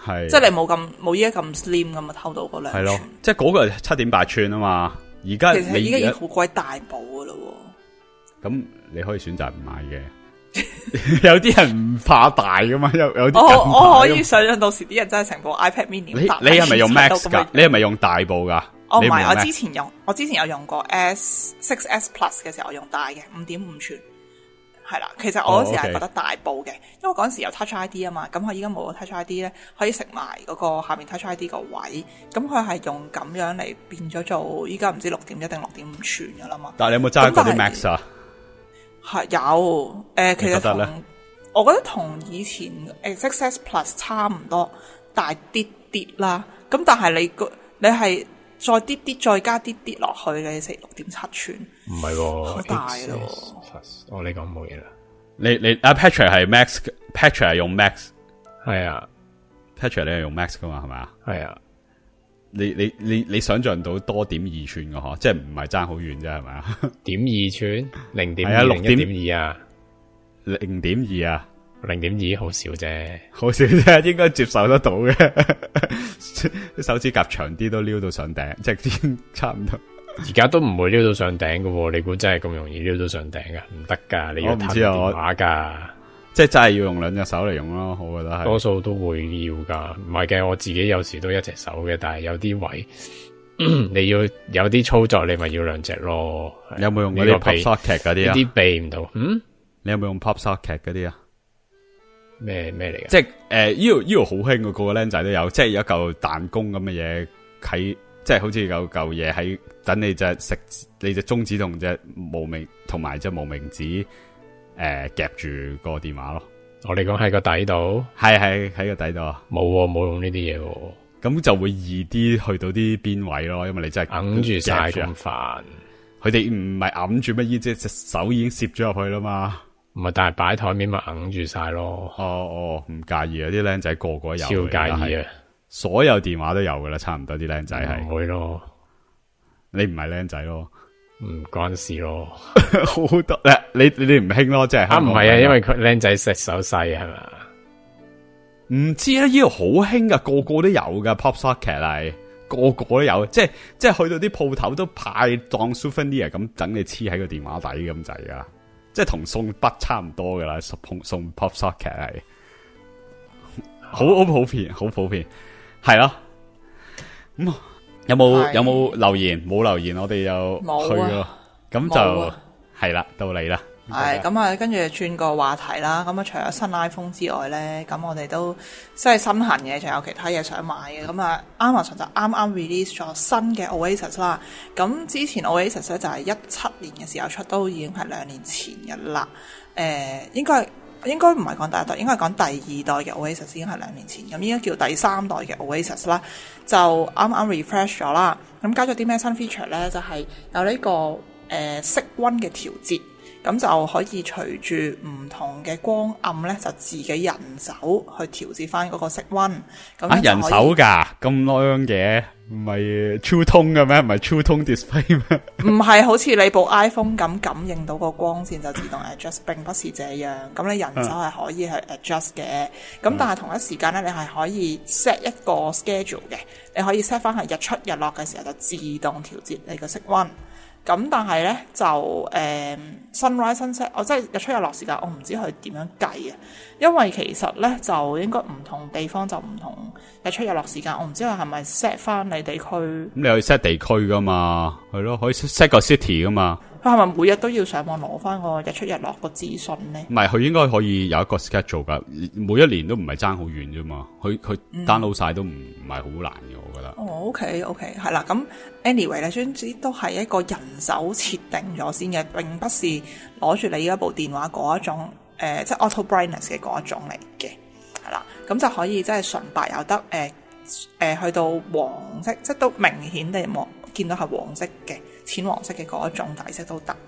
係， 即係你冇咁冇依家咁 slim 咁啊，偷到嗰兩寸。 係咯，即係嗰個係七點八寸啊嘛。而家其實你依家已經好鬼大部噶咯。 咁你可以選擇唔買嘅。有啲人唔怕大噶嘛，有有啲我我可以想象到時啲人真係成部 iPad mini 你你係咪用 Max 噶？你係咪用大部噶？ 哦，唔係，我之前用我之前有用過 S 六 S Plus 嘅時候，我用大嘅五點五寸，係啦。其實我嗰時係覺得大部嘅，因為嗰陣時有 Touch I D 啊嘛。咁我依家冇 Touch I D 咧，可以食埋嗰個下面 Touch I D 個位。咁佢係用咁樣嚟變咗做依家唔知六點一定六點五寸噶啦嘛。 但係你有冇揸過啲 Max 啊？ 係有誒、呃，其實同我覺得同以前 六 S Plus 差唔多，大啲啲啦。咁但係你個你係再啲啲再加啲啲落去，你食六點七寸， 唔係喎， 好大咯。 我你講冇嘢啦。 你你阿 Patrick 係 Max，Patrick 係用 Max， 係啊 ，Patrick 你係用 Max 噶嘛？係咪啊？ 係啊。 你你你你想象到多點二寸嘅嗬，即係唔係爭好遠啫，係咪啊？ 點二寸，零點係啊， 二， 六零一點二啊， 零點二啊， 零點二好少啫， 好少啫，應該接受得到嘅。手指甲長啲都撩到上頂，即係差唔多。 而家都唔會撩到上頂嘅，你估真係咁容易撩到上頂噶？唔得噶，你要睇電話噶。 即係真係要用兩隻手嚟用咯，我覺得係。 多數都會要噶，唔係嘅，我自己有時都一隻手嘅，但係有啲位你要有啲操作，你咪要兩隻咯。 有冇用嗰啲 pop socket 嗰啲啊？ 啲避唔到，嗯？ 你有冇用 pop socket 嗰啲啊？ 咩咩嚟嘅？ 即係誒，呢度呢度好興嘅，個個僆仔都有，即係有嚿彈弓咁嘅嘢喺，即係好似有嚿嘢喺等你隻食你隻中指同隻無名同埋隻無名指。誒、呃，夾住個電話咯， 我哋講喺個底度， 係係喺個底度， 冇冇用呢啲嘢， 咁就會易啲去到啲邊位咯，因為你真係揞住晒咁煩， 佢哋唔係揞住乜嘢，即係隻手已經攝咗入去啦嘛， 唔係，但係擺台面咪揞住晒咯。 哦哦，唔介意啊，啲僆仔個個有， 超介意啊， 所有電話都有噶啦，差唔多啲僆仔係唔會咯， 你唔係僆仔咯。 唔關事咯， 好多咧，你你哋唔興咯，即係啊，唔係啊，因為佢僆仔食手細係嘛， 唔知啊，呢度好興噶，個個都有噶 pop socket 係，個個都有，即係即係去到啲鋪頭都派當 souvenir 咁，等你黐喺個電話底咁滯噶，即係同送筆差唔多噶啦，送送 pop socket 係，好好普遍，好普遍，係咯，咁。有冇有冇留言？冇留言，我哋又去咯。咁就係啦，到你啦。 係咁啊，跟住轉個話題啦。咁啊，除咗新 iPhone 之外咧，咁我哋都即係身痕嘅，仲有其他嘢想買嘅。咁啊，Amazon 就啱啱 release 咗新嘅 Oasis 啦。咁之前 Oasis 咧就係一七年嘅時候出，都已經係兩年前嘅啦。誒、呃，應該。應該唔係講第一代，應該係講第二代嘅 Oasis 已經係兩年前，咁依家叫第三代嘅 Oasis 啦，就啱啱 refresh 咗啦。咁加咗啲咩新 feature 咧？就係、是、有呢、這個誒、呃、色溫嘅調節，咁就可以隨住唔同嘅光暗咧，就自己人手去調節翻嗰個色溫。咁啊，人手㗎咁樣嘅，唔係 True Tone 嘅咩？唔係 True Tone Display 咩？唔係好似你部 iPhone 咁感應到個光線就自動 adjust，並不是這樣。咁你人手係可以去 adjust 嘅。咁、嗯、但係同一時間咧，你係可以 set 一個 schedule 嘅。你可以 set 翻係日出日落嘅時候就自動調節你個色溫。咁但係咧就誒、呃、sunrise sunset，我即係日出日落時間，我唔知佢點樣計啊。因為其實咧就應該唔同地方就唔同日出日落時間，我唔知佢係咪 set 翻你地區。咁你可以 set 地區噶嘛，係咯，可以 set 個 city 噶嘛。 佢係咪每日都要上網攞翻個日出日落個資訊咧？ 唔係，佢應該可以有一個 schedule 噶，每一年都唔係爭好遠啫嘛。佢佢 download 晒都唔唔係好難嘅，我覺得。 哦 ，OK OK，係啦。咁 anyway 咧，總之都係一個人手設定咗先嘅，並不是攞住你一部電話嗰一種誒、呃，即係 auto brightness 嘅嗰一種嚟嘅，係啦。咁就可以即係純白又得，誒、呃、誒、呃、去到黃色，即係都明顯地望見到係黃色嘅。淺黃色嘅嗰一種底色都得，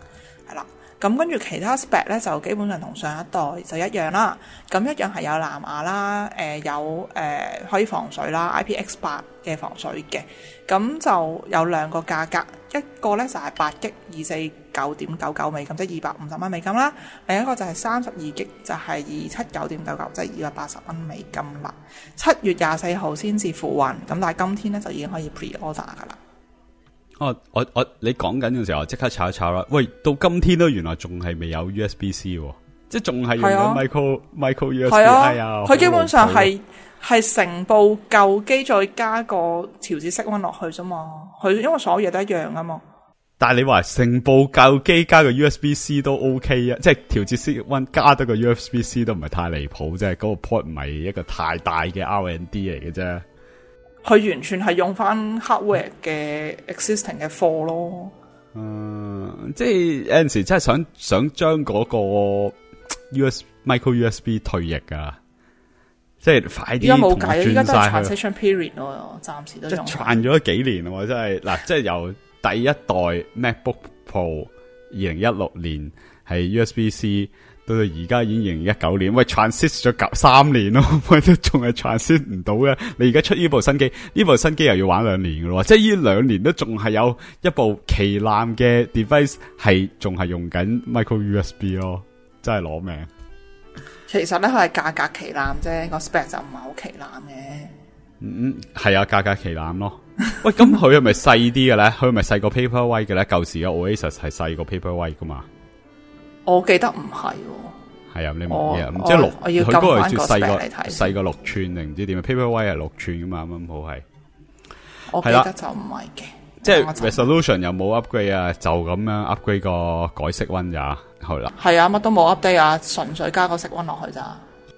係啦。咁跟住其他 spec 咧就基本上同上一代就一樣啦。咁一樣係有藍牙啦，誒、呃、有誒、呃、可以防水啦 ，I P X 八嘅防水嘅。咁就有兩個價格，一個咧就係八 G 二四九點九九美金，即係二百五十蚊美金啦。另一個就係三十二 G 就係二七九點九九，即係二百八十蚊美金啦。七月廿四號先至付運，咁但係今天咧就已經可以 pre order 噶啦。 哦，我我你講緊嘅時候，即刻炒一炒啦。喂，到今天都原來仲係未有 U S B C， 即係仲係用緊 micro micro U S B。係啊，係啊， 佢基本上係係成部舊機再加個調節色溫落去啫嘛。佢因為所有嘢都一樣啊嘛。 但係你話成部舊機加個 U S B C 都 OK 啊，即係調節色溫加得個 U S B C 都唔係太離譜啫。嗰、那個 port 唔係一個太大嘅 R and D 嚟嘅啫。 佢完全係用翻 hardware 嘅 existing 嘅貨咯。 嗯，即係有陣時真係想想將嗰個 U S micro U S B 退役啊，即係快啲。而家冇計，而家都係 transition period 咯，暫時都用。 即係賺咗幾年喎，真係嗱，即係由第一代 MacBook Pro 二零一六年係 U S B C。到到而家已經二零一九年，喂 transit 咗三年咯，喂都仲係 transit 唔到嘅。你而家出呢部新機，呢部新機又要玩兩年嘅咯，即係呢兩年都仲係有一部旗艦嘅 device 係仲係用緊 micro U S B 咯，真係攞命。 其實咧佢係價格旗艦啫，個 spec 就唔係好旗艦嘅。 嗯，係啊，價格旗艦咯。喂，咁佢係咪細啲嘅咧？佢係咪細過 Paperwhite 嘅咧？舊時嘅 Oasis 係細過 Paperwhite 噶嘛？我記得唔係喎， 係啊，你冇嘢，即係六，佢嗰個係細個細個六寸定唔知點？Paperwhite 係六寸噶嘛，啱啱好係。 我記得就唔係嘅， 即係 resolution 又冇 upgrade 啊，就咁樣 upgrade 個改色溫咋，係啦。 係啊，乜都冇 update 啊，純粹加個色溫落去咋。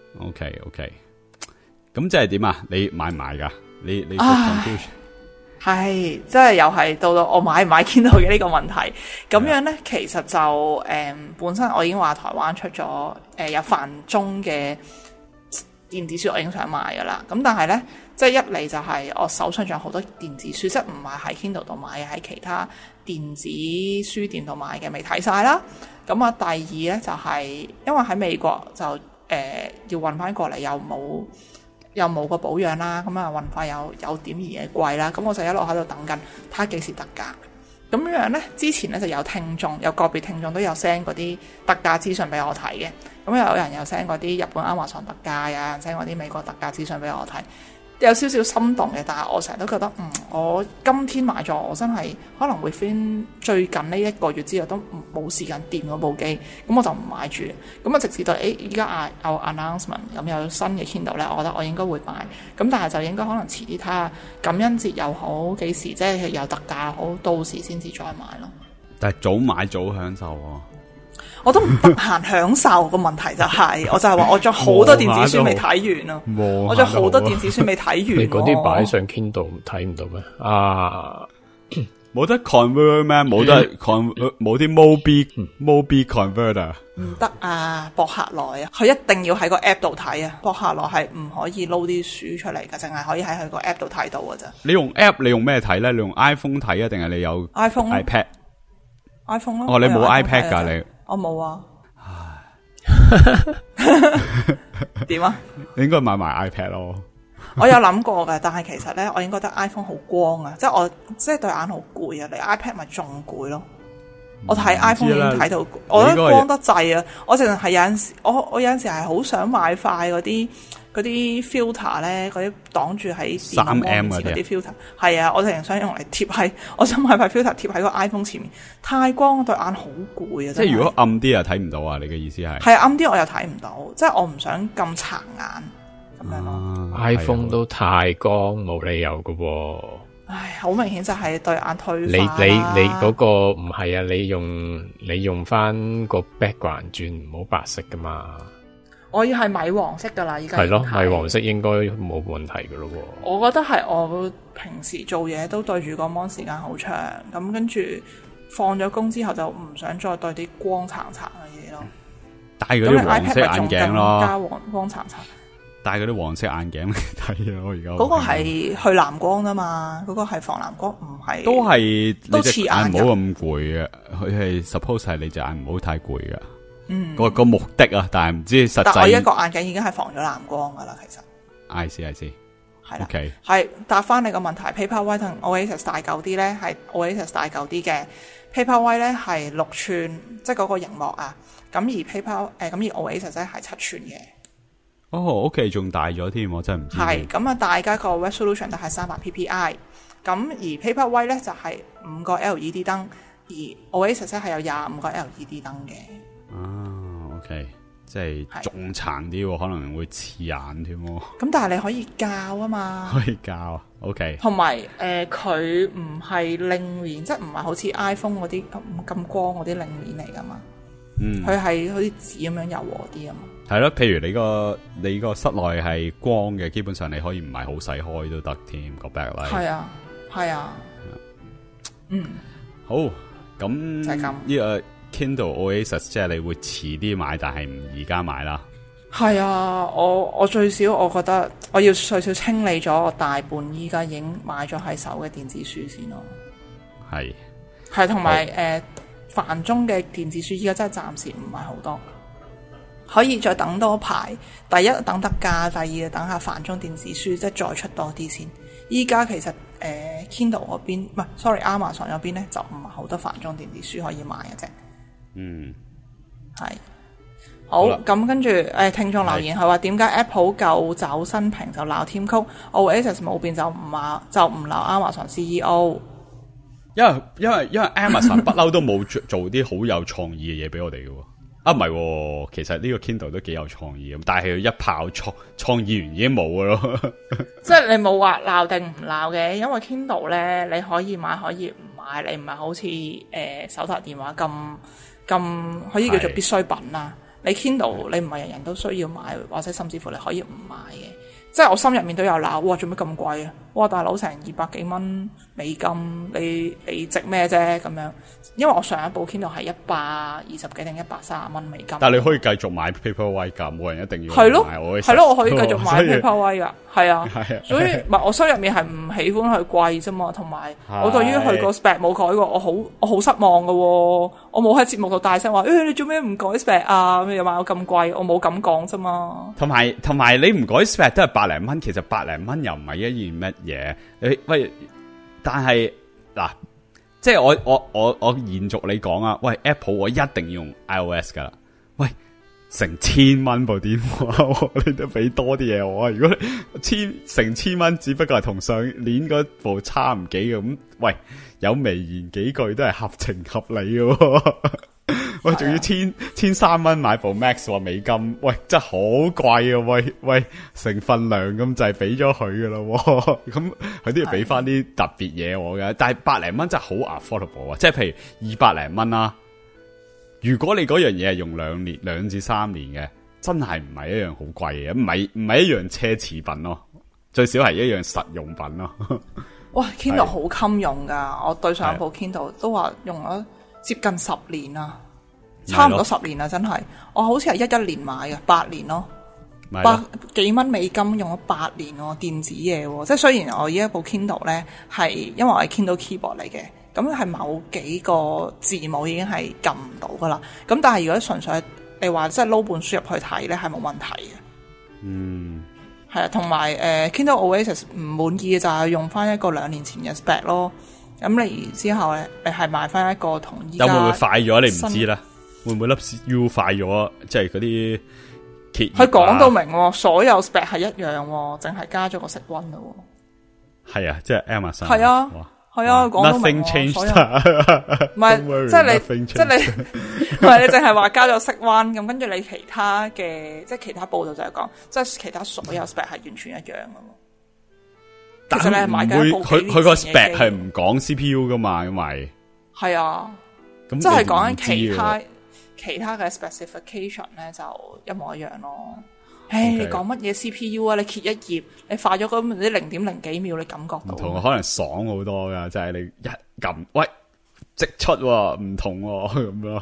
OK OK，咁即係點啊？你買唔買噶？你你係，即係又係到到我買唔買 Kindle 嘅呢個問題。咁樣咧，其實就誒、嗯、本身我已經話台灣出咗誒、呃、有繁中嘅電子書，我已經想買噶啦。咁但係咧，即係一嚟就係我手上仲有好多電子書，即係唔係喺 Kindle 度買嘅，喺其他電子書店度買嘅，未睇晒啦。咁啊，第二咧就係、是、因為喺美國就誒、呃、要運翻過嚟，又冇。又冇個保養啦，咁啊運費有有點而嘅貴啦，咁我就一路喺度等緊，睇下幾時特價。咁樣咧，之前咧就有聽眾，有個別聽眾都有 send 嗰啲特價資訊俾我睇嘅。咁有人有 send 嗰啲日本 Amazon 特價，有人 send 嗰啲美國特價資訊俾我睇，有少少心動嘅。但係我成日都覺得，嗯，我今天買咗，我真係可能會 fin 最近呢一個月之後都冇時間掂嗰部機，咁我就唔買住。咁啊，直至到誒依家有 announcement 咁有新嘅 Kindle 咧，我覺得我應該會買。咁但係就應該可能遲啲睇下感恩節又好，幾時即係有特價好，到時先至再買咯。 但係早買早享受喎。 我都唔得閒享受，個問題就係、是，我就係話我仲好多電子書未睇完啊！我仲好多電子書未睇完。 你嗰啲擺上 Kindle 睇唔到咩？啊， 冇得 convert 咩？冇得 con 冇啲 Mobi Mobi converter。 唔得啊！博客來啊，佢一定要喺個 app 度睇啊！博客來係唔可以撈啲書出嚟噶，淨係可以喺佢個 app 度睇到噶咋。 你用 app 你用咩睇咧？你用 iPhone 睇啊，定係你有 iPhone、iPad、iPhone 咯？ 哦，你冇 iPad 噶你？ 我冇啊。點啊？ 你應該買埋 iPad 咯。 我有諗過嘅，但係其實咧，我已經覺得 iPhone 好光啊，即係我即係對眼好攰啊。你 iPad 咪仲攰咯。我睇 iPhone 已經睇到，我覺得光得滯啊。我淨係有陣時，我我有陣時係好想買塊嗰啲嗰啲 filter 咧，嗰啲擋住喺三 M 嗰啲 filter。係啊，我淨係想用嚟貼喺，我想買塊 filter 貼喺個 iPhone 前面。太光，我對眼好攰啊！ 即係如果暗啲啊，睇唔到啊？你嘅意思係？ 係暗啲我又睇唔到，即係我唔想咁殘眼咁樣咯。 iPhone 都太光，冇理由噶喎。 唉，好明顯就係對眼退化。 你你你嗰個唔係啊？你用你用翻個 background 轉，唔好白色噶嘛。 我要係米黃色噶啦，依家係咯，米黃色應該冇問題噶咯。 我覺得係我平時做嘢都對住個 mon 時間好長，咁跟住放咗工之後就唔想再對啲光殘殘嘅嘢咯。 戴嗰啲黃色眼鏡咯， 加黃光殘殘。 戴嗰啲黃色眼鏡嚟睇啊！我而家嗰個係去藍光啊嘛，嗰、嗰個係防藍光，唔係都係都似你隻眼唔好咁攰嘅，佢係 suppose 係你隻眼唔好太攰嘅。 嗯， 個個目的啊，但係唔知實際。 但我一個眼鏡已經係防咗藍光噶啦，其實。 I see I see。 係啦， OK， 係答翻你個問題 ，Paperwhite 同 Oasis 大嚿啲咧，係 Oasis 大嚿啲嘅 Paperwhite 咧係六寸，即係嗰個熒幕啊。咁而 Paper 誒咁而 Oasis 咧係七寸嘅。 哦，OK，仲大咗添，我真係唔知。 係咁啊，大家個 resolution 都係三百 P P I。咁而 Paperwhite 咧就係五個 L E D 燈，而 Oasis 咧係有廿五個 L E D 燈嘅。 啊 ，OK。即係仲殘啲，可能會刺眼添。 咁但係你可以校啊嘛， 可以校啊。OK。同埋誒，佢唔係令面，即係唔係好似 iPhone 嗰啲咁咁光嗰啲令面嚟噶嘛。嗯。佢係好似紙咁樣柔和啲啊嘛。 係咯，譬如你個你個室內係光嘅，基本上你可以唔係好使開都得添個 backlight。係啊， 係啊。嗯。 好，咁就係咁呢個。Kindle Oasis 即係你會遲啲買，但係唔而家買啦。 係啊，我我最少我覺得我要最少清理咗我大半依家已經買咗喺手嘅電子書先咯。係係同埋誒繁中嘅電子書依家真係暫時唔係好多，可以再等多排。第一等特價，第二等下繁中電子書即係再出多啲先。依家其實誒、呃、Kindle 嗰邊唔係 sorry Amazon 嗰邊咧就唔係好多繁中電子書可以買嘅啫。嗯，係好咁，跟住誒，聽眾留言佢話點解 Apple 舊走新平就鬧 Tim Cook， Oasis 冇變就唔罵就唔鬧 Amazon C E O， 因為因為因為 Amazon 不嬲都冇做啲好有創意嘅嘢俾我哋嘅。啊唔係，其實呢個 Kindle 都幾有創意咁，但係佢一炮創創意完已經冇嘅咯。 即係你冇話鬧定唔鬧嘅，因為 Kindle 咧你可以買可以唔買，你唔係好似誒、呃、手提電話咁。咁可以叫做必需品啦。你 Kindle 你唔係人人都需要買，或者甚至乎你可以唔買嘅。即係我心入面都有鬧，哇做咩咁貴啊？哇大佬成二百幾蚊美金，你你值咩啫咁樣？因為我上一部 Kindle 係一百二十幾定一百三十蚊美金。 但係你可以繼續買 Paperwhite 㗎，冇人一定要係咯， 係咯，我可以繼續買 Paperwhite 㗎，係啊， 係啊， 所以唔係我心入面係唔喜歡佢貴啫嘛，同埋我對於佢個 spec 冇改過，我好我好失望㗎喎，我冇喺節目度大聲話，誒、欸、你做咩唔改 spec 啊？又買我咁貴，我冇咁講啫嘛。同埋同埋你唔改 spec 都係百零蚊，其實百零蚊又唔係一件乜嘢。你喂，但係嗱。即係我我我我延續你講啊，喂 Apple 我一定要用 iOS 噶啦，喂成千蚊部電話，你都俾多啲嘢我啊！如果千成千蚊，只不過係同上年嗰部差唔幾嘅咁，喂有微言幾句都係合情合理嘅。喂，仲要千千三蚊買部 Max 話美金，喂真係好貴啊！喂喂，成份糧咁就係俾咗佢噶啦，咁佢都要俾翻啲特別嘢我嘅。但係百零蚊真係好 affordable 啊！即係譬如二百零蚊啦，如果你嗰樣嘢係用兩年兩至三年嘅，真係唔係一樣好貴嘅，唔係唔係一樣奢侈品咯，最少係一樣實用品咯。 哇 ，Kindle 好襟用噶，我對上一部 Kindle 都話用咗接近十年啦。差唔多十年啦，真係，我好似係一一年買嘅，八年咯，百幾蚊美金用咗八年喎，電子嘢喎，即係雖然我依一部 Kindle 咧係因為我係 Kindle keyboard 嚟嘅，咁係某幾個字母已經係撳唔到噶啦，咁但係如果純粹你話即係撈本書入去睇咧係冇問題嘅，嗯，係啊，同埋誒 Kindle Oasis 唔滿意嘅就係用翻一個兩年前嘅 spec 咯，咁你之後咧你係買翻一個同依家有冇會快咗？你唔知啦。會唔會粒 U 快咗？即係嗰啲揭熱？ 佢講到明，所有 spec 係一樣，淨係加咗個色溫咯。 係啊，即係 Amazon。 係啊，係啊，講到明。 Nothing changed。 唔係，即係你，即係你，唔係你淨係話加咗色溫，咁跟住你其他嘅，即係其他報道就係講，即係其他所有 spec 係完全一樣噶嘛。 但係你係買緊一部佢佢個 spec 係唔講 C P U 噶嘛，因為係啊，即係講緊其他。其他嘅 specification 咧就一模一樣咯。誒、okay. ，你講乜嘢 C P U 啊？你揭一頁，你快咗嗰啲零點零幾秒，你感覺到唔同，可能爽好多噶，就係、是、你一撳，喂，即出唔、啊、同咁、啊、咯。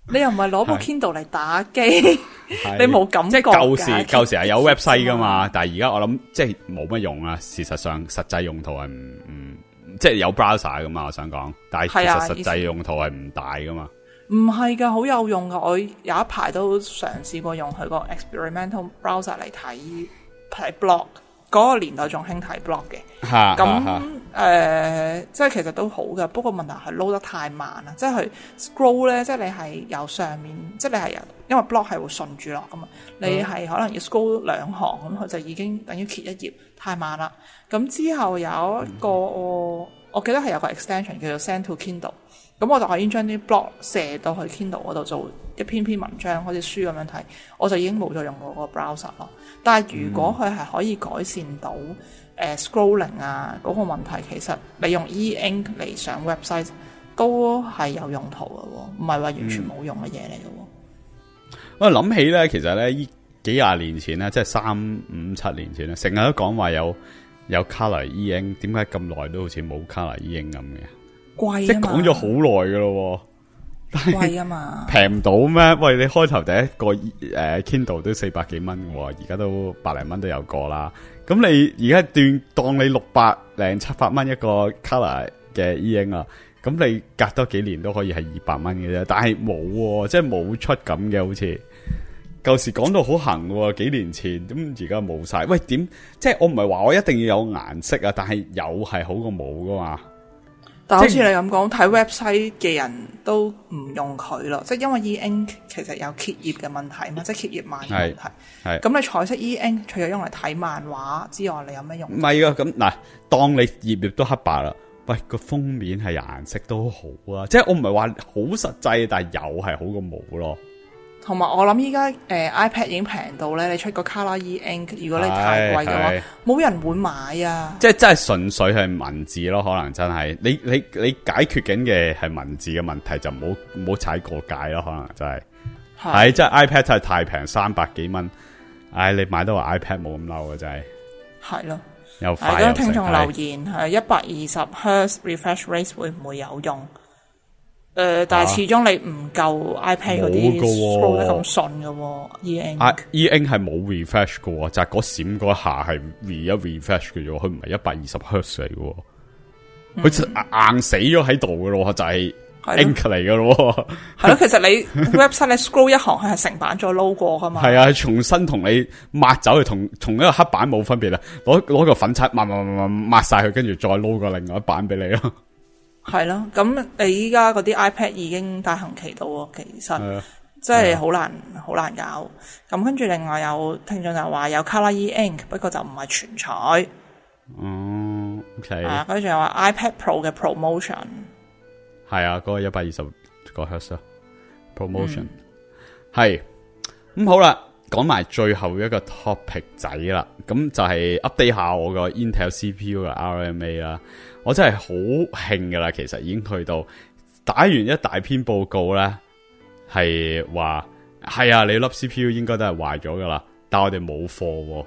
你又唔係攞部 Kindle 嚟打機，你冇感覺。 即係舊時舊時係有 website 噶嘛，但係而家我諗即係冇乜用啊。事實上實際用途係唔唔即係有 browser 噶嘛，我想講，但係其實實際用途係唔大噶嘛。 唔係噶，好有用噶。我有一排都嘗試過用佢個 experimental browser 嚟睇睇 blog。嗰個年代仲興睇 blog 嘅，咁誒、呃，即係其實都好嘅。不過問題係 load 得太慢啦，即係佢 scroll 咧，即係你係由上面，即係你係由，因為 blog 係會順住落噶嘛，你係可能要 scroll 兩行咁，佢就已經等於揭一頁，太慢啦。咁之後有一個、嗯、我記得係有個 extension 叫做 Send to Kindle， 咁我就可以將啲 blog 射到去 Kindle 嗰度做一篇篇文章，好似書咁樣睇，我就已經冇再用過個 browser 咯。但係如果佢係可以改善到誒、呃、scrolling 啊嗰、那個問題，其實你用 e-ink 嚟上 website 都係有用途嘅喎，唔係話完全冇用嘅嘢嚟嘅喎。 我諗起咧，其實咧依幾廿年前咧，即係三五七年前咧，成日都講話有有 colour e-ink， 點解咁耐都好似冇 colour e-ink 咁嘅？貴，即係講咗好耐㗎咯。 貴啊嘛， 平唔到咩？喂，你開頭第一個誒、呃、Kindle 都四百幾蚊喎，而家都百零蚊都有個啦。咁你而家斷當你六百零七百蚊一個 colour 嘅 e-ink 啊，咁你隔多幾年都可以係二百蚊嘅啫。但係冇喎，即係冇出咁嘅，好似舊時講到好行喎，幾年前咁而家冇晒。喂，點即係我唔係話我一定要有顏色啊，但係有係好過冇噶嘛。 但好似你咁講，睇 website 嘅人都唔用佢咯，即係因為 e-ink 其實有揭頁嘅問題嘛，即係揭頁慢嘅問題。係咁，你彩色 e-ink 除咗用嚟睇漫畫之外，你有咩用？唔係啊，咁嗱，當你頁頁都黑白啦，喂，個封面係顏色都好啊，即係我唔係話好實際，但係有係好過冇咯。同埋我諗依家誒 iPad 已經平到咧，你出個 Color e-ink， 如果你太貴嘅話，冇人會買啊！即係真係純粹係文字咯，可能真係你你你解決緊嘅係文字嘅問題，就唔好唔好踩過界咯，可能真係係即係 iPad 真係太平，三百幾蚊，唉，你買到個 iPad 冇咁嬲啊，真係係咯。有快有聽眾留言係一百二十 Hertz refresh rate 會唔會有用？誒、呃，但係始終你唔夠 iPad 嗰啲 scroll 得咁順嘅喎 ，e-ink e-ink 係冇 refresh 嘅喎，就係嗰閃嗰下係 re 一 refresh 嘅啫，佢唔係一百二十 hertz 嚟嘅，佢、嗯、硬死咗喺度嘅咯，就係 ink 嚟嘅咯。係咯，其實你 website 你 scroll 一行，佢係成版再撈過噶嘛。係啊，重新同你抹走，佢同同一個黑板冇分別啦。攞攞個粉刷抹抹抹抹抹晒佢，跟住再撈個另外一版俾你咯。係咯，咁你依家嗰啲 iPad 已經大行其道喎，其實即係好難好難搞。咁跟住另外有聽眾就話有 Color e-ink， 不過就唔係全彩。哦、嗯、，OK。係啊，跟住又話 iPad Pro 嘅 promotion。係啊，嗰、那個一百二十個 hertz promotion。係、嗯，咁好啦，講埋最後一個 topic 仔啦，咁就係 update 下我個 Intel C P U 嘅 R M A 啦。我真係好興噶啦，其實已經去到打完一大篇報告咧，係話係啊，你粒 C P U 應該都係壞咗噶啦，但係我哋冇貨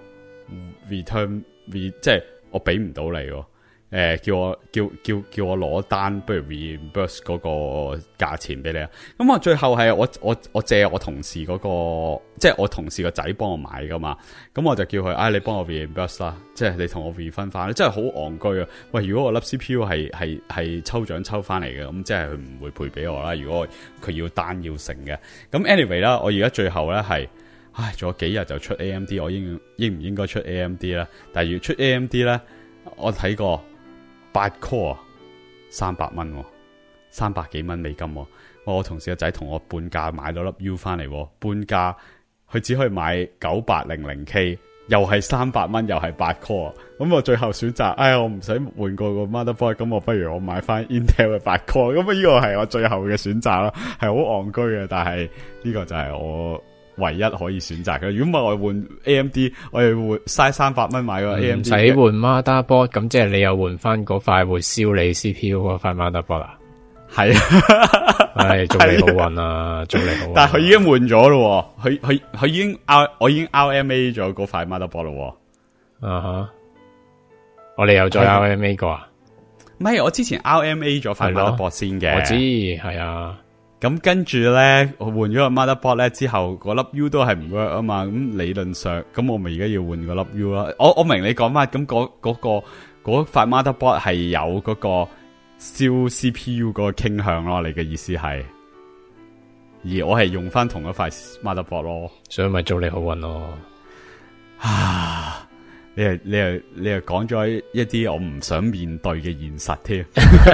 ，return re 即係我俾唔到你，誒、呃、叫我叫叫叫我攞單，不如 reimburse 嗰個價錢俾你啊。咁我最後係我我我借我同事嗰、嗰個，即係我同事個仔幫我買噶嘛，咁我就叫佢，唉、哎，你幫我 reimburse 啦，即係你同我 refund 翻，真係好戇居啊！喂，如果我粒 C P U 係係係抽獎抽翻嚟嘅，咁即係佢唔會賠俾我啦。如果佢要單要成嘅，咁 anyway 啦，我而家最後咧係，唉，仲有幾日就出 A M D， 我應應唔應該出 A M D 咧？但係要出 A M D 咧，我睇過八 core 三百蚊，三百幾蚊美金。我同事個仔同我半價買咗粒 U 翻嚟，半價佢只可以買九八零零 K， 又係三百蚊，又係八 core。咁我最後選擇，哎呀，我唔使換過個 motherboard， 咁我不如我買翻 Intel 嘅八 core。咁啊，呢個係我最後嘅選擇啦，係好戇居嘅，但係呢個就係我唯一可以選擇嘅。如果唔係我換 A M D， 我哋換嘥三百蚊買個 A M D， 唔使換 motherboard， 咁即係你又換翻嗰塊會燒你 C P U 嗰塊 motherboard 啦。係啊，唉，祝你好運啊，祝你好運。但係佢已經換咗咯，佢佢佢已經 R， 我已經 R M A 咗嗰塊 motherboard 咯。啊哈，我哋又再 R M A 過啊？唔係，我之前 R M A 咗塊 motherboard 先嘅。我知，係啊。 咁跟住咧，我換咗個 motherboard 咧之後，嗰粒 U 都係唔 work 啊嘛。咁理論上，咁我咪而家要換嗰粒 U 啦。我我明你講乜，咁嗰嗰個嗰塊 motherboard 係有嗰個燒 C P U 嗰個傾向咯。你嘅意思係？而我係用翻同一塊 motherboard 咯， 所以咪祝你好運咯。 啊！你又你又你又講咗一啲我唔想面對嘅現實添。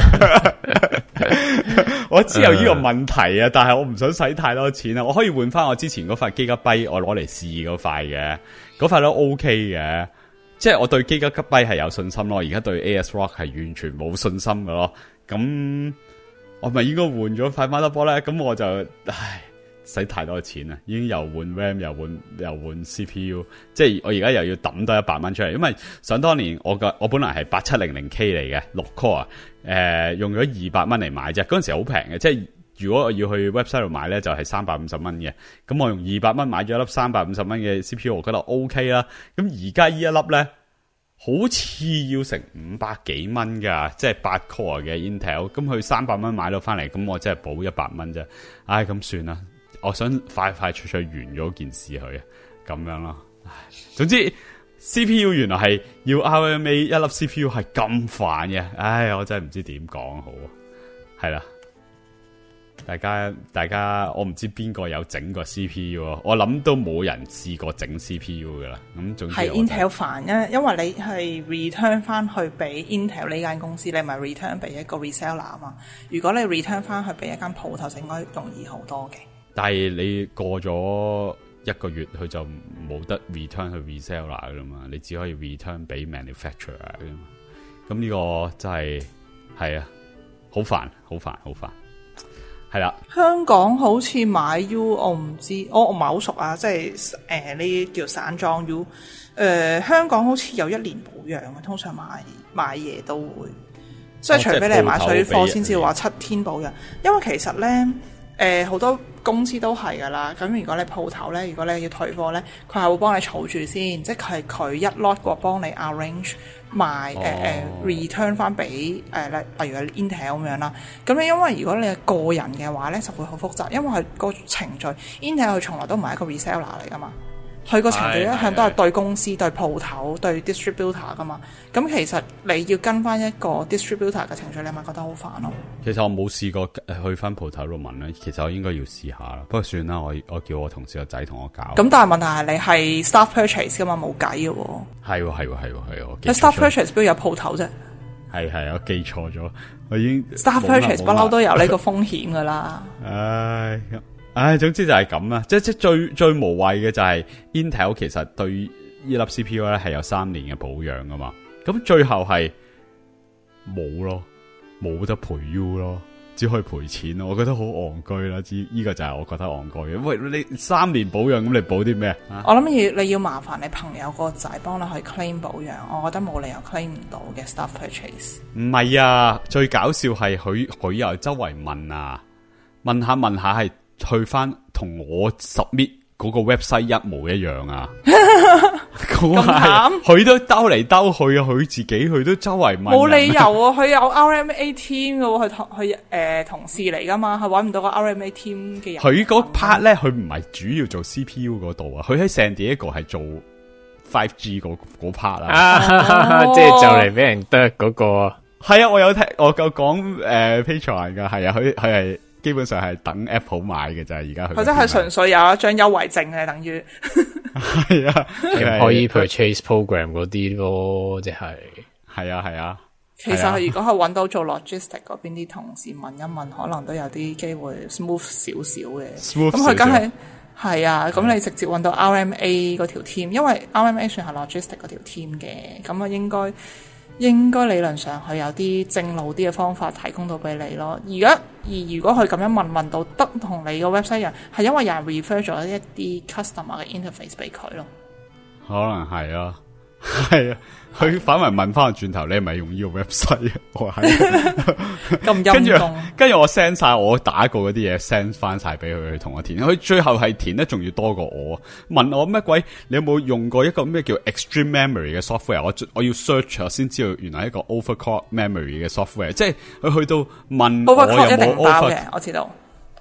我知有呢個問題啊，但係我唔想使太多錢啊。我可以換翻我之前嗰塊機加幣，我攞嚟試嗰塊嘅，嗰塊都 OK 嘅。即係我對機加幣係有信心咯，而家對 ASRock 係完全冇信心嘅咯。咁我咪應該換咗塊 motherboard 咧？咁我就唉。使太多錢啦，已經又換 RAM 又換又換 C P U， 即係我而家又要抌多一百蚊出嚟，因為想當年我個我本來係八七零零 K 嚟嘅六 core，誒、呃、用咗二百蚊嚟買啫，嗰陣時好平嘅，即係如果我要去 website 度買咧就係三百五十蚊嘅，咁我用二百蚊買咗一粒三百五十蚊嘅 C P U， 我覺得 OK 啦。咁而家呢一粒咧，好似要成五百幾蚊噶，即係八 core 嘅 Intel， 咁佢三百蚊買到翻嚟，咁我即係補一百蚊啫。唉，咁算啦。我想快快脆脆完咗件事佢，咁樣咯。唉，總之 C P U 原來係要 R M A 一粒 C P U 係咁煩嘅，唉，我真係唔知點講好。係啦，大家大家，我唔知邊個有整過 C P U， 我諗都冇人試過整 C P U 噶啦。咁總之係 Intel 煩啊，因為你係 return 翻去俾 Intel 呢間公司，你咪 return 俾一個 reseller 啊嘛。如果你 return 翻去俾一間鋪頭，就應該容易好多嘅。 但係你過咗一個月，佢就冇得 return 去 reseller 噶啦嘛，你只可以 return 俾 manufacturer 噶嘛。咁呢個真係係啊，好煩，好煩，好煩。係啦，香港好似買 U， 我唔知，我我唔係好熟啊，即係誒呢啲叫散裝 U。誒、呃，香港好似有一年保養啊，通常買買嘢都會，即係除非你係買水貨先至話七天保養，因為其實咧。誒、呃、好多公司都係㗎啦，咁如果你鋪頭咧，如果你要退貨咧，佢係會幫你儲住先，即係佢一 lot 過幫你 arrange 賣誒誒、呃 oh. return 翻俾誒例例如 Intel 咁樣啦。咁你因為如果你係個人嘅話咧，就會好複雜，因為佢個程序 Intel 佢從來都唔係一個 reseller 嚟㗎嘛。佢個程序一向都係對公司、對鋪頭、對 distributor 噶嘛，咁其實你要跟翻一個 distributor 嘅程序，你咪覺得好煩咯。 其實我冇試過去翻鋪頭度問咧，其實我應該要試下啦。不過算啦，我我叫我同事個仔同我搞。咁但係問題係你係 staff purchase 噶嘛，冇計嘅喎。係喎係喎係喎係喎。你 staff purchase 邊度有鋪頭啫？係係，我記錯咗，我已經 staff purchase 不嬲都有呢個風險噶啦。唉。唉，總之就係咁啦，即即最最無謂嘅就係 Intel 其實對呢粒 C P U 咧係有三年嘅保養噶嘛，咁最後係冇咯，冇得賠 U 咯，只可以賠錢咯，我覺得好戇居啦，知呢個就係我覺得戇居嘅。喂，你三年保養咁你保啲咩啊？我諗要你要麻煩你朋友個仔幫你去 claim 保養，我覺得冇理由 claim 唔到嘅 staff purchase。唔係啊，最搞笑係佢佢又周圍問啊，問下問下係。去翻同我 submit 嗰個 website 一模一樣啊！咁慘，佢都兜嚟兜去啊！佢自己佢都周圍問，冇理由啊！佢有 R M A team 嘅，佢同佢誒同事嚟噶嘛，佢搵唔到個 R M A team 嘅人。佢嗰 part 咧，佢唔係主要做 C P U 嗰度啊，佢喺 San Diego 係做 five G 嗰嗰 part 啊， 即係就嚟俾人得嗰個。 係啊，我有聽我夠講誒 Patreon 噶，係啊，佢佢係。基本上係等 Apple 買嘅就係而家佢，或者係純粹有一張優惠證嘅，等於係啊， 可以 purchase program 嗰啲咯，即係係啊係啊。 其實如果係揾到做 logistic 嗰邊啲同事問一問，可能都有啲機會 smooth 少少嘅。咁佢梗係係啊，咁你直接揾到 R M A 嗰條 team，因為 R M A 算係 logistic 嗰條 team 嘅，咁啊應該。應該理論上佢有啲正路啲嘅方法提供到俾你咯。而家而如果佢咁樣問問到得同你個 website 一樣，係因為有人 refer 咗一啲 customer 嘅 interface 俾佢咯。可能係啊，係啊。佢反為問翻轉頭，你係咪用呢個 website 啊？我係咁陰功。跟住我 send 晒我打過嗰啲嘢 send 翻晒俾佢，去同我填。佢最後係填得仲要多過我，問我咩鬼？你有冇用過一個咩叫 extreme memory 嘅 software？我我要 search 我先知道原來一個 overclock memory 嘅 software。即係佢去到問我有冇 overclock 嘅，我知道。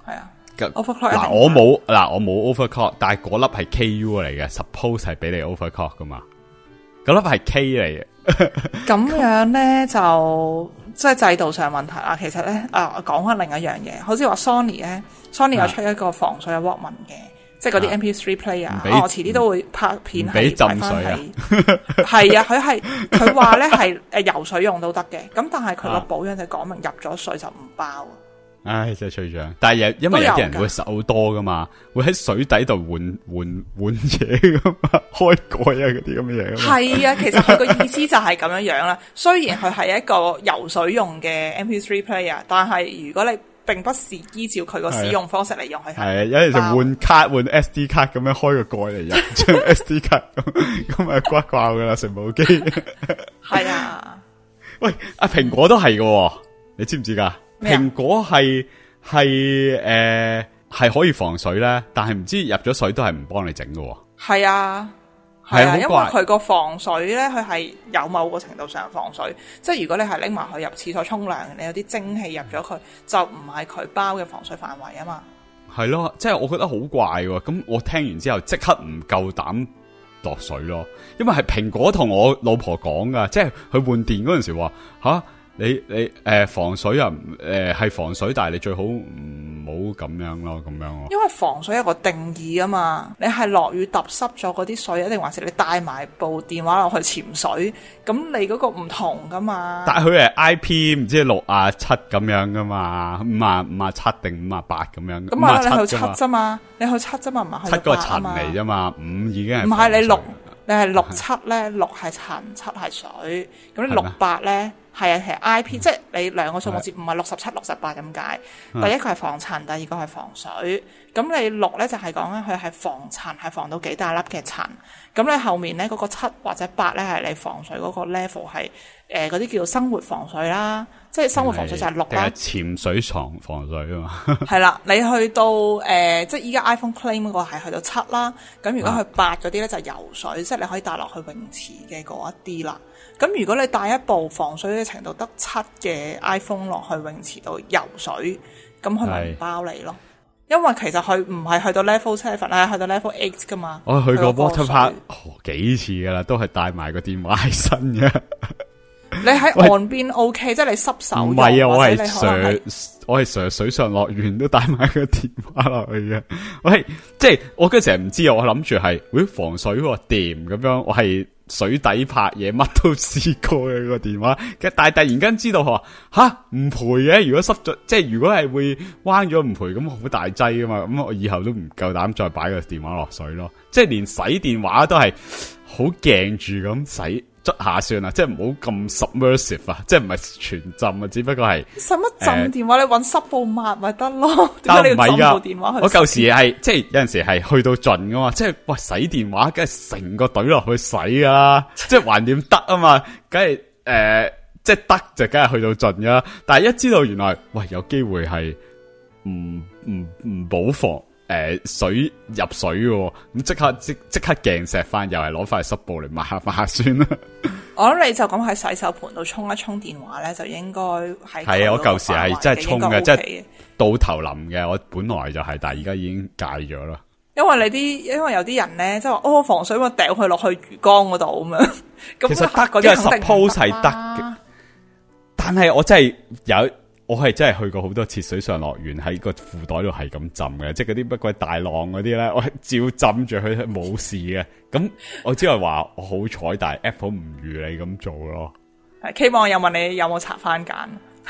係啊。 嗱 overclock 我冇嗱我冇 overclock， 但係嗰粒係 K U 嚟嘅 ，suppose 係俾你 overclock 噶嘛，嗰粒係 K 嚟嘅。 咁樣咧就即係制度上問題啦。其實咧啊，講翻另一樣嘢，好似話 Sony 咧 ，Sony 有出一個防水嘅 Walkman 嘅，即係嗰啲 M P three player，哦，我遲啲都會拍片係擺翻喺。係啊，佢係佢話咧係誒游水用都得嘅，咁但係佢個保養就講明入咗水就唔包。 唉，真係吹脹，但係因為有啲人會手多噶嘛，會喺水底度換換換嘢噶嘛，開蓋啊嗰啲咁嘅嘢。係啊，其實佢個意思就係咁樣樣啦。雖然佢係一個游水用嘅 M P three player， 但係如果你並不是依照佢個使用方式嚟用，佢係係有陣就換卡換 S D 卡咁樣開個蓋嚟入，將 S D 卡咁咁咪刮掛噶啦成部機。 係啊， 喂，阿蘋果都係噶，你知唔知噶？蘋果係係誒係可以防水咧，但係唔知入咗水都係唔幫你整嘅。係啊，係啊，因為佢個防水咧，佢係有某個程度上防水。即係如果你係拎埋去入廁所沖涼，你有啲蒸汽入咗佢，就唔係佢包嘅防水範圍啊嘛。 係咯，即係我覺得好怪喎。咁我聽完之後即刻唔夠膽落水咯，因為係蘋果同我老婆講噶，即係佢換電嗰陣時話吓。你你誒、呃、防水啊誒係防水，但係你最好唔好咁樣咯，咁樣咯。因為防水有個定義啊嘛，你係落雨揼濕咗嗰啲水，一定還是你帶埋部電話落去潛水？咁你嗰個唔同噶嘛。 但係佢係 I P 唔知六啊七咁樣噶嘛，五啊五啊七定五啊八咁樣。 咁啊，你去七啫嘛，你去七啫嘛，唔係去八啊嘛。七個塵嚟啫嘛，五已經係唔係你六，你係六七咧，六係塵，七係水，咁你六八咧。係啊，係 I P， 即係你兩個數目字唔係六十七、六十八咁解。第一個係防塵，第二個係防水。咁你六咧就係講緊佢係防塵，係防到幾大粒嘅塵。咁你後面咧嗰、那個七或者八咧係你防水嗰個 level 係誒嗰啲叫做生活防水啦，即係生活防水就係六啦。 潛水床防水啊嘛。係啦，你去到誒、呃、即係依家 iPhone claim 嗰個係去到七啦。咁如果佢八嗰啲咧就係游水，即係你可以帶落去泳池嘅嗰一啲啦。咁如果你帶一部防水嘅程度得七嘅 iPhone 落去泳池度游水，咁佢咪唔包你咯？因為其實佢唔係去到 level seven 咧，去到 level eight 噶嘛。 我去過 water park、哦、幾次噶啦，都係帶埋個電話喺身嘅。 你喺岸邊 OK，即係你濕手。唔係啊， 我係上我係上水上樂園都帶埋個電話落去嘅。我係即係我嗰時唔知啊，我諗住係會防水喎，掂咁樣，我係。水底拍嘢乜都試過嘅個電話，但係突然間知道話吓唔賠嘅，如果濕咗，即係如果係會彎咗唔賠，咁好大劑噶嘛，咁我以後都唔夠膽再擺個電話落水咯，即係連洗電話都係好鏡住咁洗。捽下算啦，即係唔好咁 submersive 啊，即係唔係全浸啊，只不過係使乜浸電話？呃、你搵濕布抹咪得咯？點解你要浸部電話去洗？ 我舊時係即係有陣時係去到盡噶嘛，即係喂洗電話，梗係成個懟落去洗噶啦，即係橫掂得啊嘛，梗係誒，即係得就梗係去到盡噶啦。但係一知道原來喂有機會係唔唔唔保防。誒、呃，水入水嘅，咁即刻即即刻鏡石翻，又係攞塊濕布嚟抹下抹下算啦。 我諗你就咁喺洗手盆度沖一沖電話咧，就應該係係啊！我舊時係真係沖嘅，即係到頭淋嘅。我本來就係、是，但係而家已經戒咗啦。 因為你啲，因為有啲人咧，即係話哦防水，我掉佢落去魚缸嗰度咁樣。 其實得嘅，suppose 係得嘅，但係我真係有。我係真係去過好多次水上樂園，喺個褲袋度係咁浸嘅，即係嗰啲乜鬼大浪嗰啲咧，我係照浸住佢冇事嘅。咁我只係話我好彩，但係 Apple 唔如你咁做咯。 係期望又問你有冇擦番梘？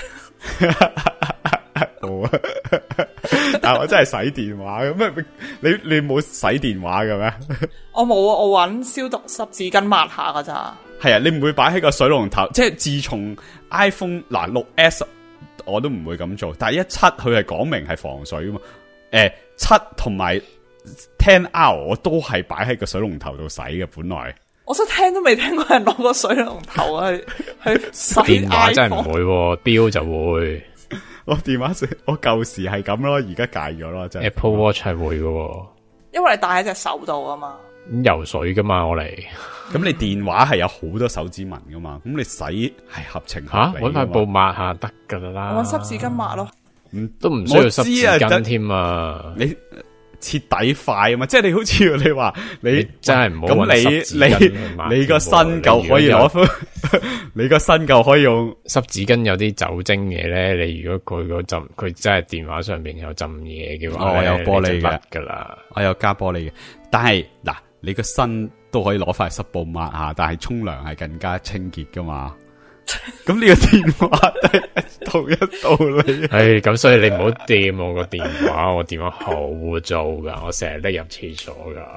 冇啊！但係我真係洗電話嘅咩？你你冇洗電話嘅咩？ 我冇啊！我搵消毒濕紙巾抹下噶咋。係啊，你唔會擺喺個水龍頭，即係自從 iPhone 嗱六 S。我都唔會咁做，但係一七佢係講明係防水啊嘛。誒、呃，七同埋 ten R 我都係擺喺個水龍頭度洗嘅。本來我想聽都未聽過人攞個水龍頭去去洗電話真係唔會，錶就會。 我電話我舊時係咁咯，而家戒咗咯，真係。 Apple Watch 係會嘅， 因為你戴喺隻手度啊嘛。 游水噶嘛，我嚟。 咁你電話係有好多手指紋噶嘛，咁你洗係合情合理。吓， 搵塊布抹下得噶啦。 我搵濕紙巾抹咯。 唔都唔需要濕我知啊紙巾添啊！ 你徹底快啊嘛，即係你好似你話你， 你真係唔好咁搵濕紙巾去抹你你個身夠可以攞翻，你個身夠可以用濕紙巾有啲酒精嘢咧。你如果佢嗰浸佢真係電話上邊有浸嘢嘅話， 哦有玻璃嘅噶啦， 我有加玻璃嘅，但係嗱，你個身都可以攞塊濕布抹下，但係沖涼係更加清潔噶嘛。咁呢個電話都係同一道理。 唉，咁所以你唔好掂我個電話，我電話好污糟噶，我成日匿入廁所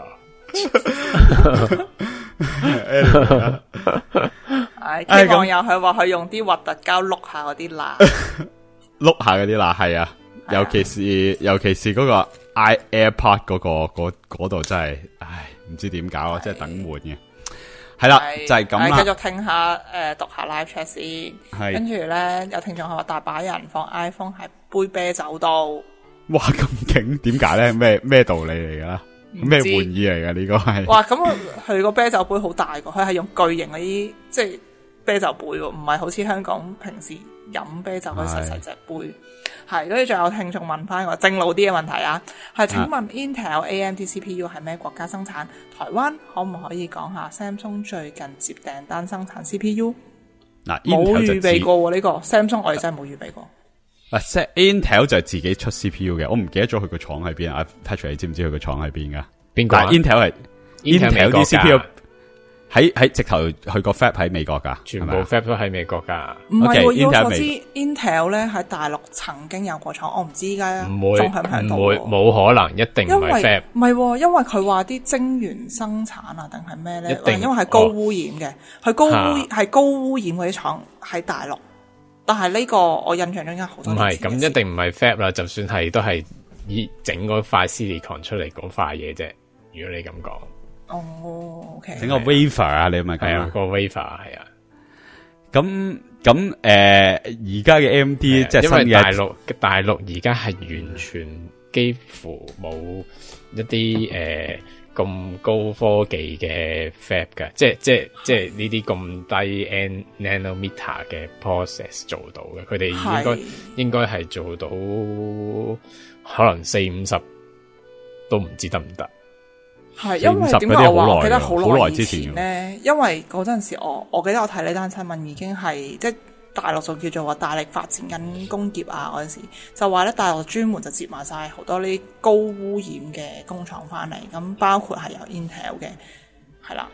噶。 唉，啲網友佢話佢用啲核突膠碌下嗰啲罅， 碌下嗰啲啦，係啊，尤其是尤其是嗰個 i AirPod 嗰、嗰個嗰度真係，唉，唔知點搞啊，真係等換嘅。係啦，就係咁啦。 繼續聽下，誒、呃，讀下 live chat 先。係。跟住咧，有聽眾係話大把人放 iPhone 喺杯啤酒度。哇， 咁勁，點解咧？咩咩道理嚟噶？咩玩意嚟噶？呢個係。 哇，咁佢個啤酒杯好大個，佢係用巨型嗰啲，即係啤酒杯喎，唔係好似香港平時飲啤酒嗰細細隻杯。係，跟住仲有聽眾問翻個正路啲嘅問題啊，係請問 Intel A M D C P U 係咩國家生產？台灣可唔可以講下 Samsung 最近接訂單生產 C P U？ 嗱，冇預備過喎呢、這個 Samsung， 我哋真係冇預備過。 嗱 ，Intel 就係自己出 C P U 嘅，我唔記得咗佢個廠喺邊啊 Patrick， 你知唔知佢個廠喺邊噶？邊個、啊、？Intel 係 Intel 啲 C P U。喺喺直頭去個 fab 喺美國噶， 全部 fab 都喺美國噶。 唔係，我所知 Intel 咧喺大陸曾經有過廠，我唔知依家仲響唔響度。唔會，冇可能，一定唔係 fab。唔係，因為佢話啲晶圓生產啊，定係咩咧？因為係高污染嘅，佢、哦、高污係高污染嗰啲廠喺大陸。但係呢個我印象中有好多年前。唔係，咁一定唔係 fab 啦。就算係都係以整嗰塊 silicon 出嚟嗰塊嘢啫。如果你咁講。 哦 ，OK， 整個 wafer 啊，你咪係啊，個 wafer 係啊。 咁咁誒，而家嘅 A M D 即係因為大陸大陸而家係完全幾乎冇一啲誒咁高科技嘅 fab 嘅，即係即係即係呢啲咁低 n nanometer 嘅 process 做到嘅，佢哋應該應該係做到可能四五十都唔知得唔得。 係，因為點解我話我記得好耐以前咧？因為嗰陣時我我記得我睇呢單新聞已經係即係大陸就叫做話大力發展緊工業啊，嗰陣時就話咧大陸專門就接埋晒好多呢啲高污染嘅工廠翻嚟，咁包括係有 Intel 嘅，係啦。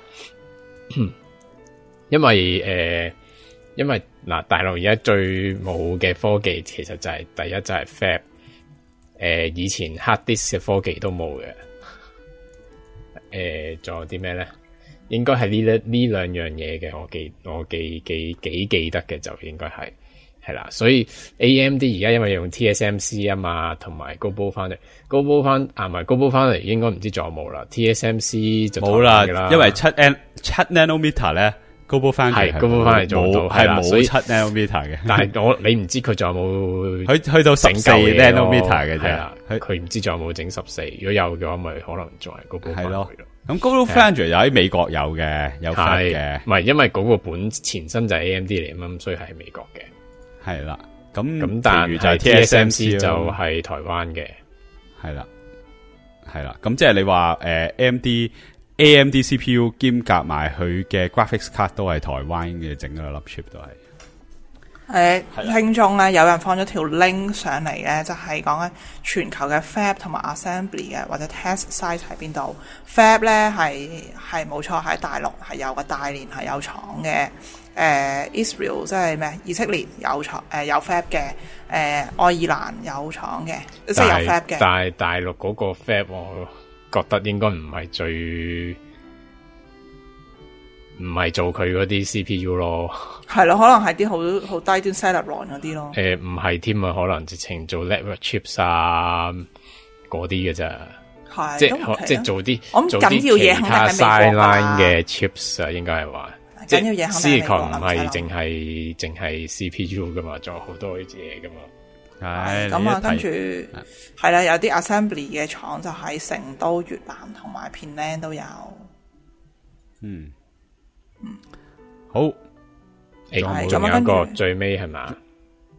因為誒、呃，因為嗱大陸而家最冇嘅科技其實就係、是、第一就係 Fab，誒、呃、以前 hard disk 嘅科技都冇嘅。誒、呃，仲有啲咩咧？應該係呢呢呢兩樣嘢嘅，我記我記記幾記得嘅就應該係係啦。所以 A M D 而家因為用 T S M C 啊嘛，同埋 Global Foundry，Global Foundry 啊，唔係 Global Foundry應該唔知仲有冇啦。T S M C 就冇啦， 因為七 n 七 nanometer 咧 ，Global Foundry 係 Global Foundry 做到係冇七 nanometer 嘅。 但係我你唔知佢仲有冇去去到十四 nanometer 嘅啫。 佢佢唔知仲有冇整十四，如果有嘅話，咪可能仲係 Global Foundry 咯。 咁 Global Foundry 又喺美國有嘅，有發嘅， 唔係因為嗰個本前身就係 A M D 嚟啊嘛，所以係美國嘅。係啦，咁咁但係 T S M C 就係台灣嘅。 係啦，係啦，咁即係你話誒 A M D A M D C P U 兼夾埋佢嘅 graphics card 都係台灣嘅整嗰粒 chip 都係。 誒，聽眾咧有人放咗條 link 上嚟咧，就係講緊全球嘅 fab 同埋 assembly 嘅或者 test site 喺邊度。fab 咧係係冇錯喺大陸係有個大連係有廠嘅。誒、呃、Israel 即係咩？以色列有廠誒、呃、有 fab 嘅。誒、呃、愛爾蘭有廠嘅，即係有 fab 嘅。 但係大陸嗰個 fab 我覺得應該唔係最。唔係做佢嗰啲 C P U 咯， 係咯，可能係啲好好低端 Celeron 嗰啲咯。 誒，唔係添啊，可能直情做 network chips 啊嗰啲嘅咋，係即係即係做啲我諗緊要嘢肯定喺美國啦嘅 chips 啊，應該係話緊要嘢肯定喺美國啦。 Silicon唔係淨係淨係 C P U 噶嘛，仲有好多嘢噶嘛。 係咁啊，跟住係啦，有啲 assembly 嘅廠就喺成都、越南同埋 Penang 都有。 嗯。嗯，好， 誒，仲有一個最尾係嘛？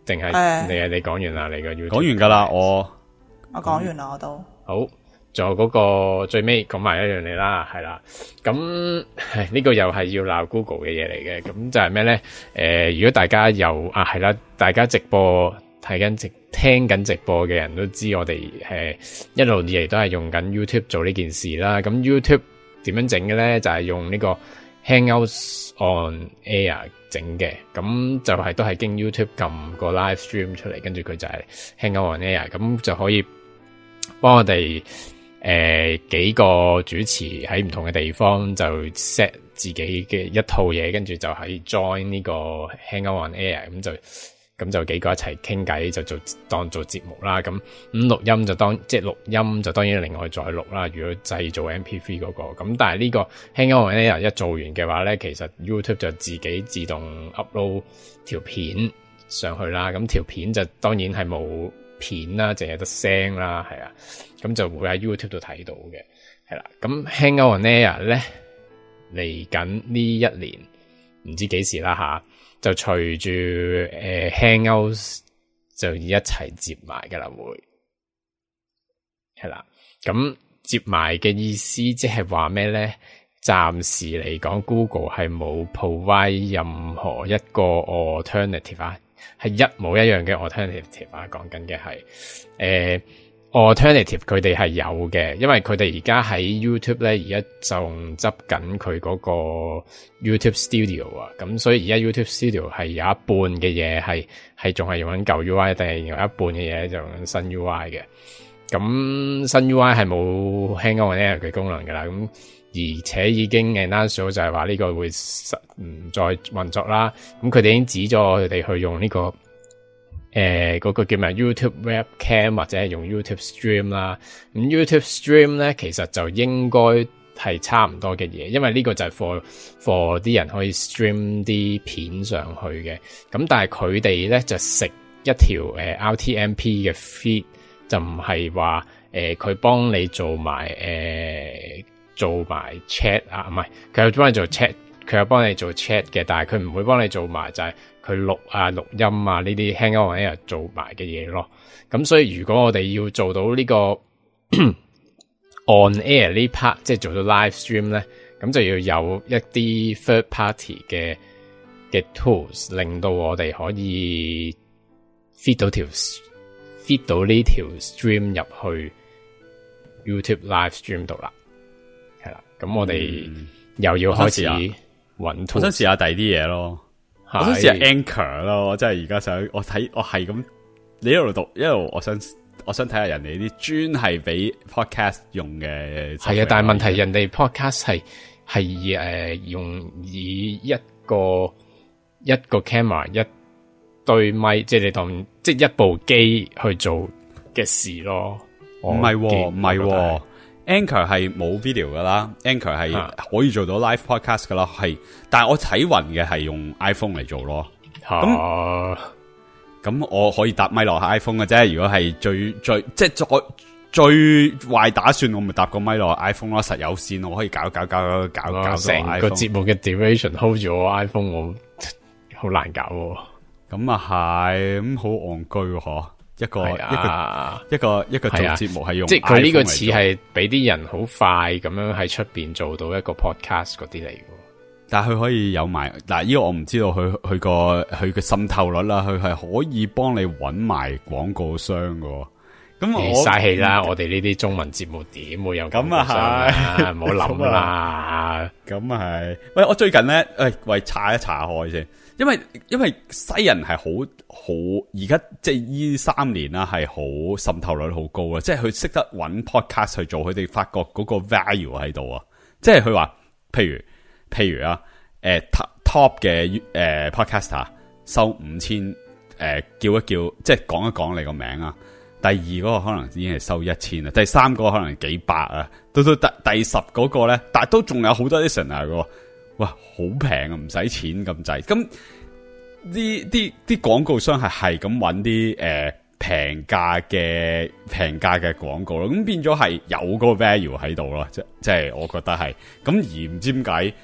定係誒你你講完啦？你個 YouTube 講完噶啦，我我講完啦，我都好。仲有嗰個最尾講埋一樣嘢啦，係啦，咁呢個又係要鬧 Google 嘅嘢嚟嘅，咁就係咩咧？誒、呃，如果大家有啊係啦，大家直播睇緊直聽緊直播嘅人都知，我哋誒一路以嚟都係用緊 YouTube 做呢件事啦。咁 YouTube 點樣整嘅咧？就係、是、用呢個 Hangouts on Air 整嘅，咁就係都係經 YouTube 撳個 live stream 出嚟，跟住佢就係 Hangouts on Air，咁就可以幫我哋。誒、呃，幾個主持喺唔同嘅地方就 set 自己嘅一套嘢，跟住就喺 join 呢個 Hangout on Air， 咁就咁就幾個一齊傾偈，就做當做節目啦。咁咁錄音就當即係錄音就當然另外再錄啦。如果製造 M P three 嗰個，咁但係呢個 Hangout on Air 一做完嘅話咧，其實 YouTube 就自己自動 upload 條片上去啦。咁條片就當然係冇片啦，淨係得聲啦，係啊，咁就會喺 YouTube 度睇到嘅，係啦。咁 Hangout on Air 咧嚟緊呢一年唔知幾時啦吓，就隨住誒 Hangouts 就一齊接埋噶啦，會係啦。咁接埋嘅意思即係話咩咧？暫時嚟講 Google 係冇 provide 任何一個 alternative 啊。係一模一樣嘅 alternative 啊，講緊嘅係誒 alternative 佢哋係有嘅，因為佢哋而家喺 YouTube 咧，而家仲執緊佢嗰個 YouTube Studio 啊，咁所以而家 YouTube Studio 係有一半嘅嘢係係仲係用緊舊 U I， 定係有一半嘅嘢就用緊新 U I 嘅。咁新 U I 係冇 Hangout on Air 嘅功能噶啦，咁而且已經 announce 咗就係話呢個會唔再運作啦。咁佢哋已經指咗佢哋去用呢、這個誒嗰、呃那個叫咩 YouTube Webcam 或者係用 YouTube Stream 啦。咁 YouTube Stream 咧其實就應該係差唔多嘅嘢，因為呢個就係 for for 啲人可以 stream 啲片上去嘅。咁但係佢哋咧就食一條誒、呃、R T M P 嘅 feed， 就唔係話誒佢幫你做埋誒。呃做埋 chat 啊，唔係佢有幫你做 chat， 佢有幫你做 chat 嘅，但係佢唔會幫你做埋就係佢錄啊錄音啊呢啲 Hangout on Air 做埋嘅嘢咯。咁所以如果我哋要做到呢個 on air 呢 part， 即係做到 live stream 咧，咁就要有一啲 third party 嘅嘅 tools， 令到我哋可以 feed 到條 feed 到呢條 stream 入去 YouTube live stream 度啦。咁我哋又要開始揾 tools， 我想試下第二啲嘢咯，我想試下 Anchor 咯，我真係而家想我睇我係咁，你一路讀一路，我想我想睇下人哋啲專係俾 podcast 用嘅。 係啊，但係問題人哋 podcast 係係誒用以一個一個 camera 一對咪，即係你當即係一部機去做嘅事咯。 唔係唔係。Anchor 係冇 video 噶啦 ，Anchor 係可以做到 live podcast 噶啦，係，但係我睇暈嘅係用 iPhone 嚟做咯。咁咁、啊、我可以搭咪落 iPhone 嘅啫。如果係最最即係最最壞打算，我咪搭個咪落 iPhone 咯。實有線我可以搞搞搞搞搞成個節目嘅 duration hold 住我 iPhone， 我好難搞。 咁啊係，咁好戇居嗬。一個、啊、一個一個一個做節目係用、啊， 即係佢呢個似係俾啲人好快咁樣喺出邊做到一個 podcast 嗰啲嚟嘅。 但係佢可以有埋嗱，呢個我唔知道佢佢個佢嘅滲透率啦，佢係可以幫你搵埋廣告商嘅。咁我嘥氣啦！我哋呢啲中文節目點會有廣告商啊？唔好諗啦。 咁啊係，喂，我最近咧，誒，喂，查一查開先。因為因為西人係好好而家即係呢三年啦，係好滲透率好高啊！即係佢識得揾 podcast 去做，佢哋發覺嗰個 value 喺度啊！即係佢話，譬如譬如啊，誒、呃、top 嘅誒、呃、podcaster 收五千，誒叫一叫，即係講一講你個名啊！第二嗰個可能已經係收一千啦，第三個可能幾百啊，到到第第十嗰個咧，但係都仲有好多 listener 嘅。哇，好平啊，唔使錢咁滯。咁啲啲啲廣告商係係咁揾啲誒平價嘅平價嘅廣告咯。咁變咗係有個 value 喺度咯，即即係我覺得係。咁而唔知點解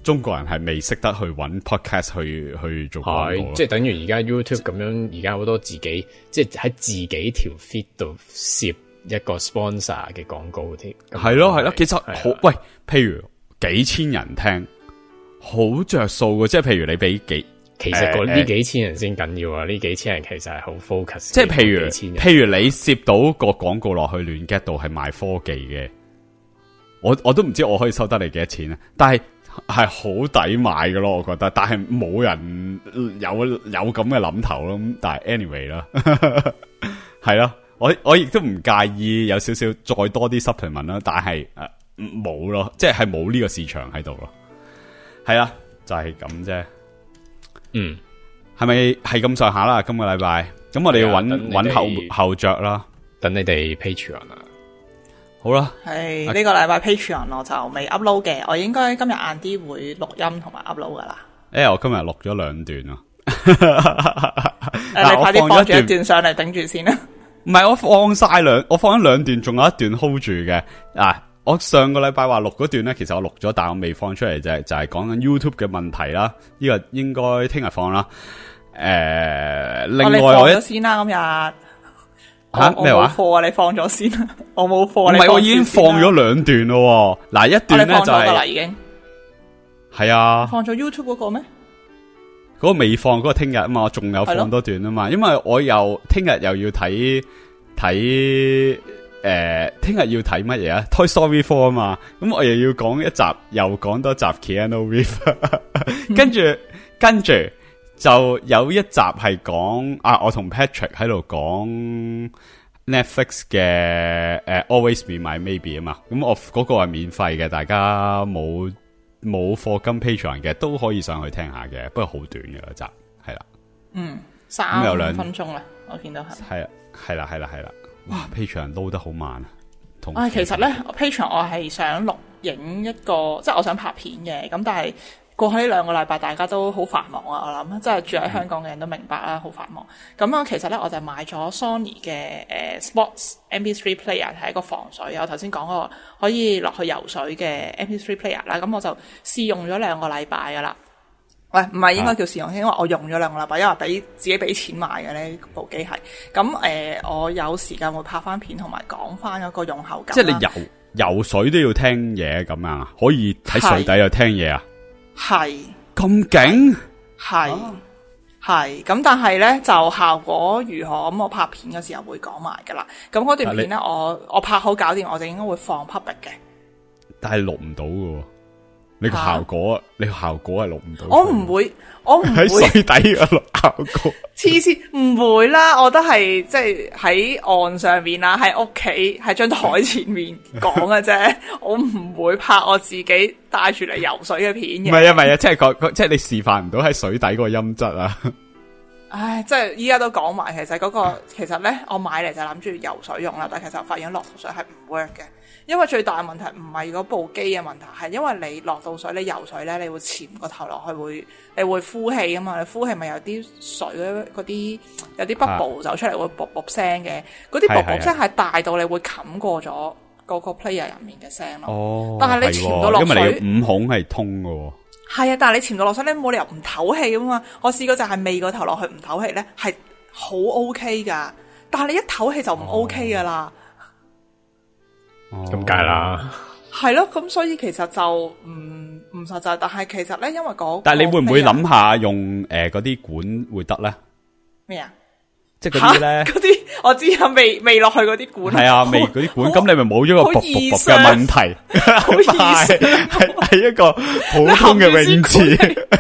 中國人係未識得去揾 podcast 去去做廣告， 即係等於而家 YouTube 咁樣，而家好多自己即係喺自己條 feed 度攝一個 sponsor 嘅廣告添。 係咯係咯，其實好喂，譬如幾千人聽，好着數嘅，即係譬如你俾幾， 其實嗰呢幾千人先緊要啊，呢、呃、幾千人其實係好 focus。 即係譬如譬如你攝到個廣告落去亂 get 到係賣科技嘅，我我都唔知我可以收得你幾多錢啊，但係。係好抵買嘅咯，我覺得，但係冇人有有咁嘅諗頭咯。咁但係 anyway 啦，係咯，我我亦都唔介意有少少再多啲 supplement 啦，但係誒冇咯，即係係冇呢個市場喺度咯。係啦，就係咁啫。嗯，係咪係咁上下啦？今個禮拜，咁我哋要揾揾後後着啦， 等你哋 Patreon 啊。 好啦， 係呢、這個禮拜 Patreon 我就未 upload 嘅，我應該今日晏啲會錄音同埋 upload 噶啦。誒、 欸，我今日錄咗兩段啊。 誒，你快啲放住一段上嚟頂住先啦。 唔係，我放晒兩，我放咗兩段，仲有一段 hold 住嘅。啊，我上個禮拜話錄嗰段咧，其實我錄咗，但我未放出嚟啫，就係講緊 YouTube 嘅問題啦。呢、這個應該聽日放啦。誒、呃，另外我放咗先啦，今日。 吓咩話？ 貨啊！你放咗先，我冇貨。 唔係，我已經放咗兩段咯。嗱，一段咧就係、是， 已經係啊， 放咗 YouTube 嗰個咩？ 嗰、那個未放，嗰、那個聽日啊嘛，我仲有放多段啊嘛。因為我又聽日又要睇睇誒，聽日、呃、要睇乜嘢啊 ？Toy Story Four 啊嘛，咁我又要講一集，又講多集 Keanu Reeves， 跟住跟住。就有一集係講啊，我同 Patrick 喺度講 Netflix 嘅誒、uh, Always Be My Maybe 啊嘛，咁我嗰個係免費嘅，大家冇冇課金 Patreon 嘅都可以上去聽下嘅，不過好短嘅嗰集係啦， 嗯，三有兩分鐘啦，我見到係係啦係啦係啦係啦，哇 Patreon 撈得好慢啊，同啊其實咧 Patreon 我係想錄影一個，即係我想拍片嘅，咁但係。過去呢兩個禮拜大家都好繁忙啊，我諗即係住喺香港嘅人都明白啦，好繁忙。咁啊，其實咧我就買咗 Sony 嘅誒 Sports M P 三 player 係一個防水，我頭先講過可以落去游水嘅 M P 三 player 啦。咁我就試用咗兩個禮拜噶啦。喂，唔係應該叫試用，因為我用咗兩個禮拜，因為俾自己俾錢買嘅呢部機係。咁誒、呃，我有時間會拍翻片同埋講翻嗰個用後感。 即係你游游水都要聽嘢咁樣啊？可以喺水底又聽嘢啊？ 係咁勁， 係係咁，但係咧就效果如何咁，我拍片嘅時候會講埋噶啦。咁嗰段片咧，我我拍好搞掂，我就應該會放 public 嘅。但係錄唔到嘅，你個效果，啊、你個效果係錄唔到。我唔會，我唔會喺水底嘅錄效果。黐線，唔會啦，我都係即係喺岸上面啦，喺屋企喺張台前面講嘅啫。我唔會拍我自己帶住嚟游水嘅片嘅。唔係啊，唔係啊，即係個即係你示範唔到喺水底嗰個音質啊。唉，即係依家都講埋，其實嗰、嗰個其實咧，我買嚟就諗住游水用啦，但係其實我發現落到水係唔 work 嘅，因為最大嘅問題唔係嗰部機嘅問題，係因為你落到水，你游水咧，你會潛個頭落去，會你會呼氣啊嘛，你呼氣咪有啲水嗰啲有啲 bubble 走出嚟會卜卜聲嘅，嗰啲卜卜聲係大到你會冚過咗嗰個 player 入面嘅聲咯。哦，但係你潛到落水，因為你五孔係通嘅。係啊，但係你潛到落水，你冇理由唔唞氣噶嘛。我試過就係未個頭落去唔唞氣咧，係好 OK 噶。但係你一唞氣就唔 OK 噶啦。哦，咁解啦。係咯，咁所以其實就唔唔實際。但係其實咧，因為嗰但係你會唔會諗下用誒嗰啲管會得咧？咩啊？即係嗰啲咧，嗰啲我知啊，未未落去嗰啲管係啊，未嗰啲管，咁你咪冇咗個卜卜卜嘅問題，係係一個普通嘅泳池。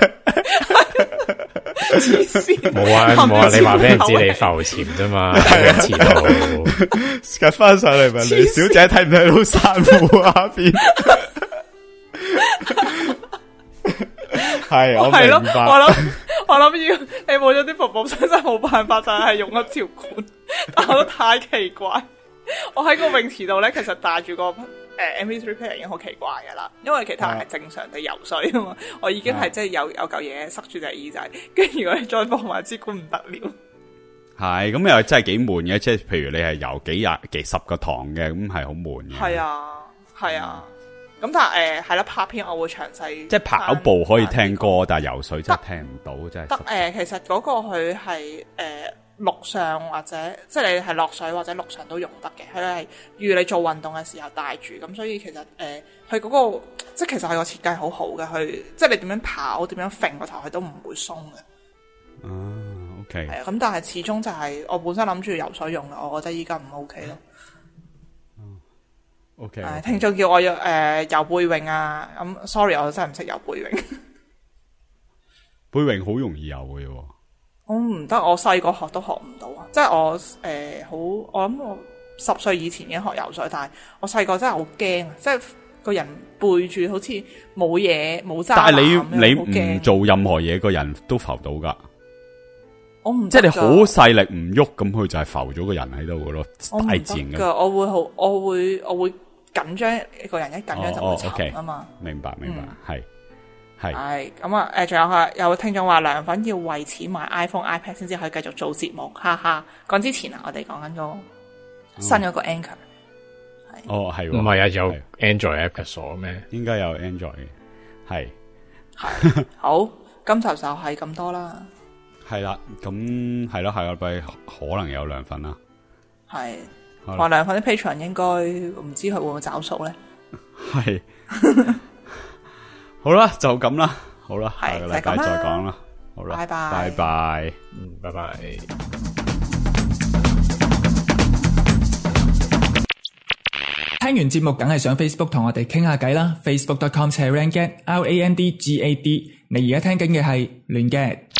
冇啊冇啊，你話俾人知你浮潛啫嘛，泳池度夾翻上嚟咪，女小姐睇唔睇到珊瑚下邊？係我明白，我諗。我諗要你冇咗啲瀑布聲，真係冇辦法，就係用一條管，但我覺得太奇怪。我喺個泳池度咧，其實帶住個誒 M P 三 player 已經好奇怪噶啦，因為其他人係正常地游水啊嘛，我已經係即係有有嚿嘢塞住隻耳仔，跟住如果你再放埋支管唔得了。係咁又真係幾悶嘅，即係譬如你係游幾廿幾十個堂嘅，咁係好悶嘅。係啊係啊。 咁但係誒係啦，拍片我會詳細。 即係跑步可以聽歌，但係游水真係聽唔到，真係。 得誒、呃，其實嗰個佢係誒陸上或者即係你係落水或者陸上都用得嘅，佢係預你做運動嘅時候帶住，咁所以其實誒佢嗰個即係其實佢個設計好好嘅，佢即係你點樣跑點樣揈個頭，佢都唔會鬆嘅。 啊 OK 係啊，咁但係始終就係我本身諗住游水用嘅，我覺得依家唔 OK 咯。 O K， 誒，聽眾叫我要誒游背泳啊，咁 sorry，我真係唔識游背泳。 背泳好容易游嘅喎。 我唔得，我細個學都學唔到啊！即係我誒好，我諗我十歲以前已經學游水，但係我細個真係好驚啊！即係個人背住好似冇嘢冇揸。但係你你唔做任何嘢，個人都浮到噶。 我唔即係你好細力唔喐，咁佢就係浮咗個人喺度嘅咯，大自然嘅。 我會好，我會我會緊張，個人一緊張就會沉啊嘛。 哦 okay，明白明白，係係係咁啊！誒，仲有係有聽眾話涼粉要為錢買 iPhone、iPad 先至可以繼續做節目，哈哈。講之前啊，我哋講緊個新嗰個 Anchor。 哦，係唔係啊？有 Android app 鎖咩？ 應該有 Android 嘅，係係好。今集就係咁多啦。 係啦，咁係咯，下個禮拜可能有涼粉啦。 係話涼粉啲 Patreon 應該唔知佢會唔會找數咧？ 係好啦，就咁啦，好啦，下個禮拜再講啦。好啦， 拜拜， 拜拜， 嗯，拜拜。 聽完節目梗係上 Facebook 同我哋傾下偈啦 ，facebook dot com slash randgad r a n d g a d。你而家聽緊嘅係亂嘅。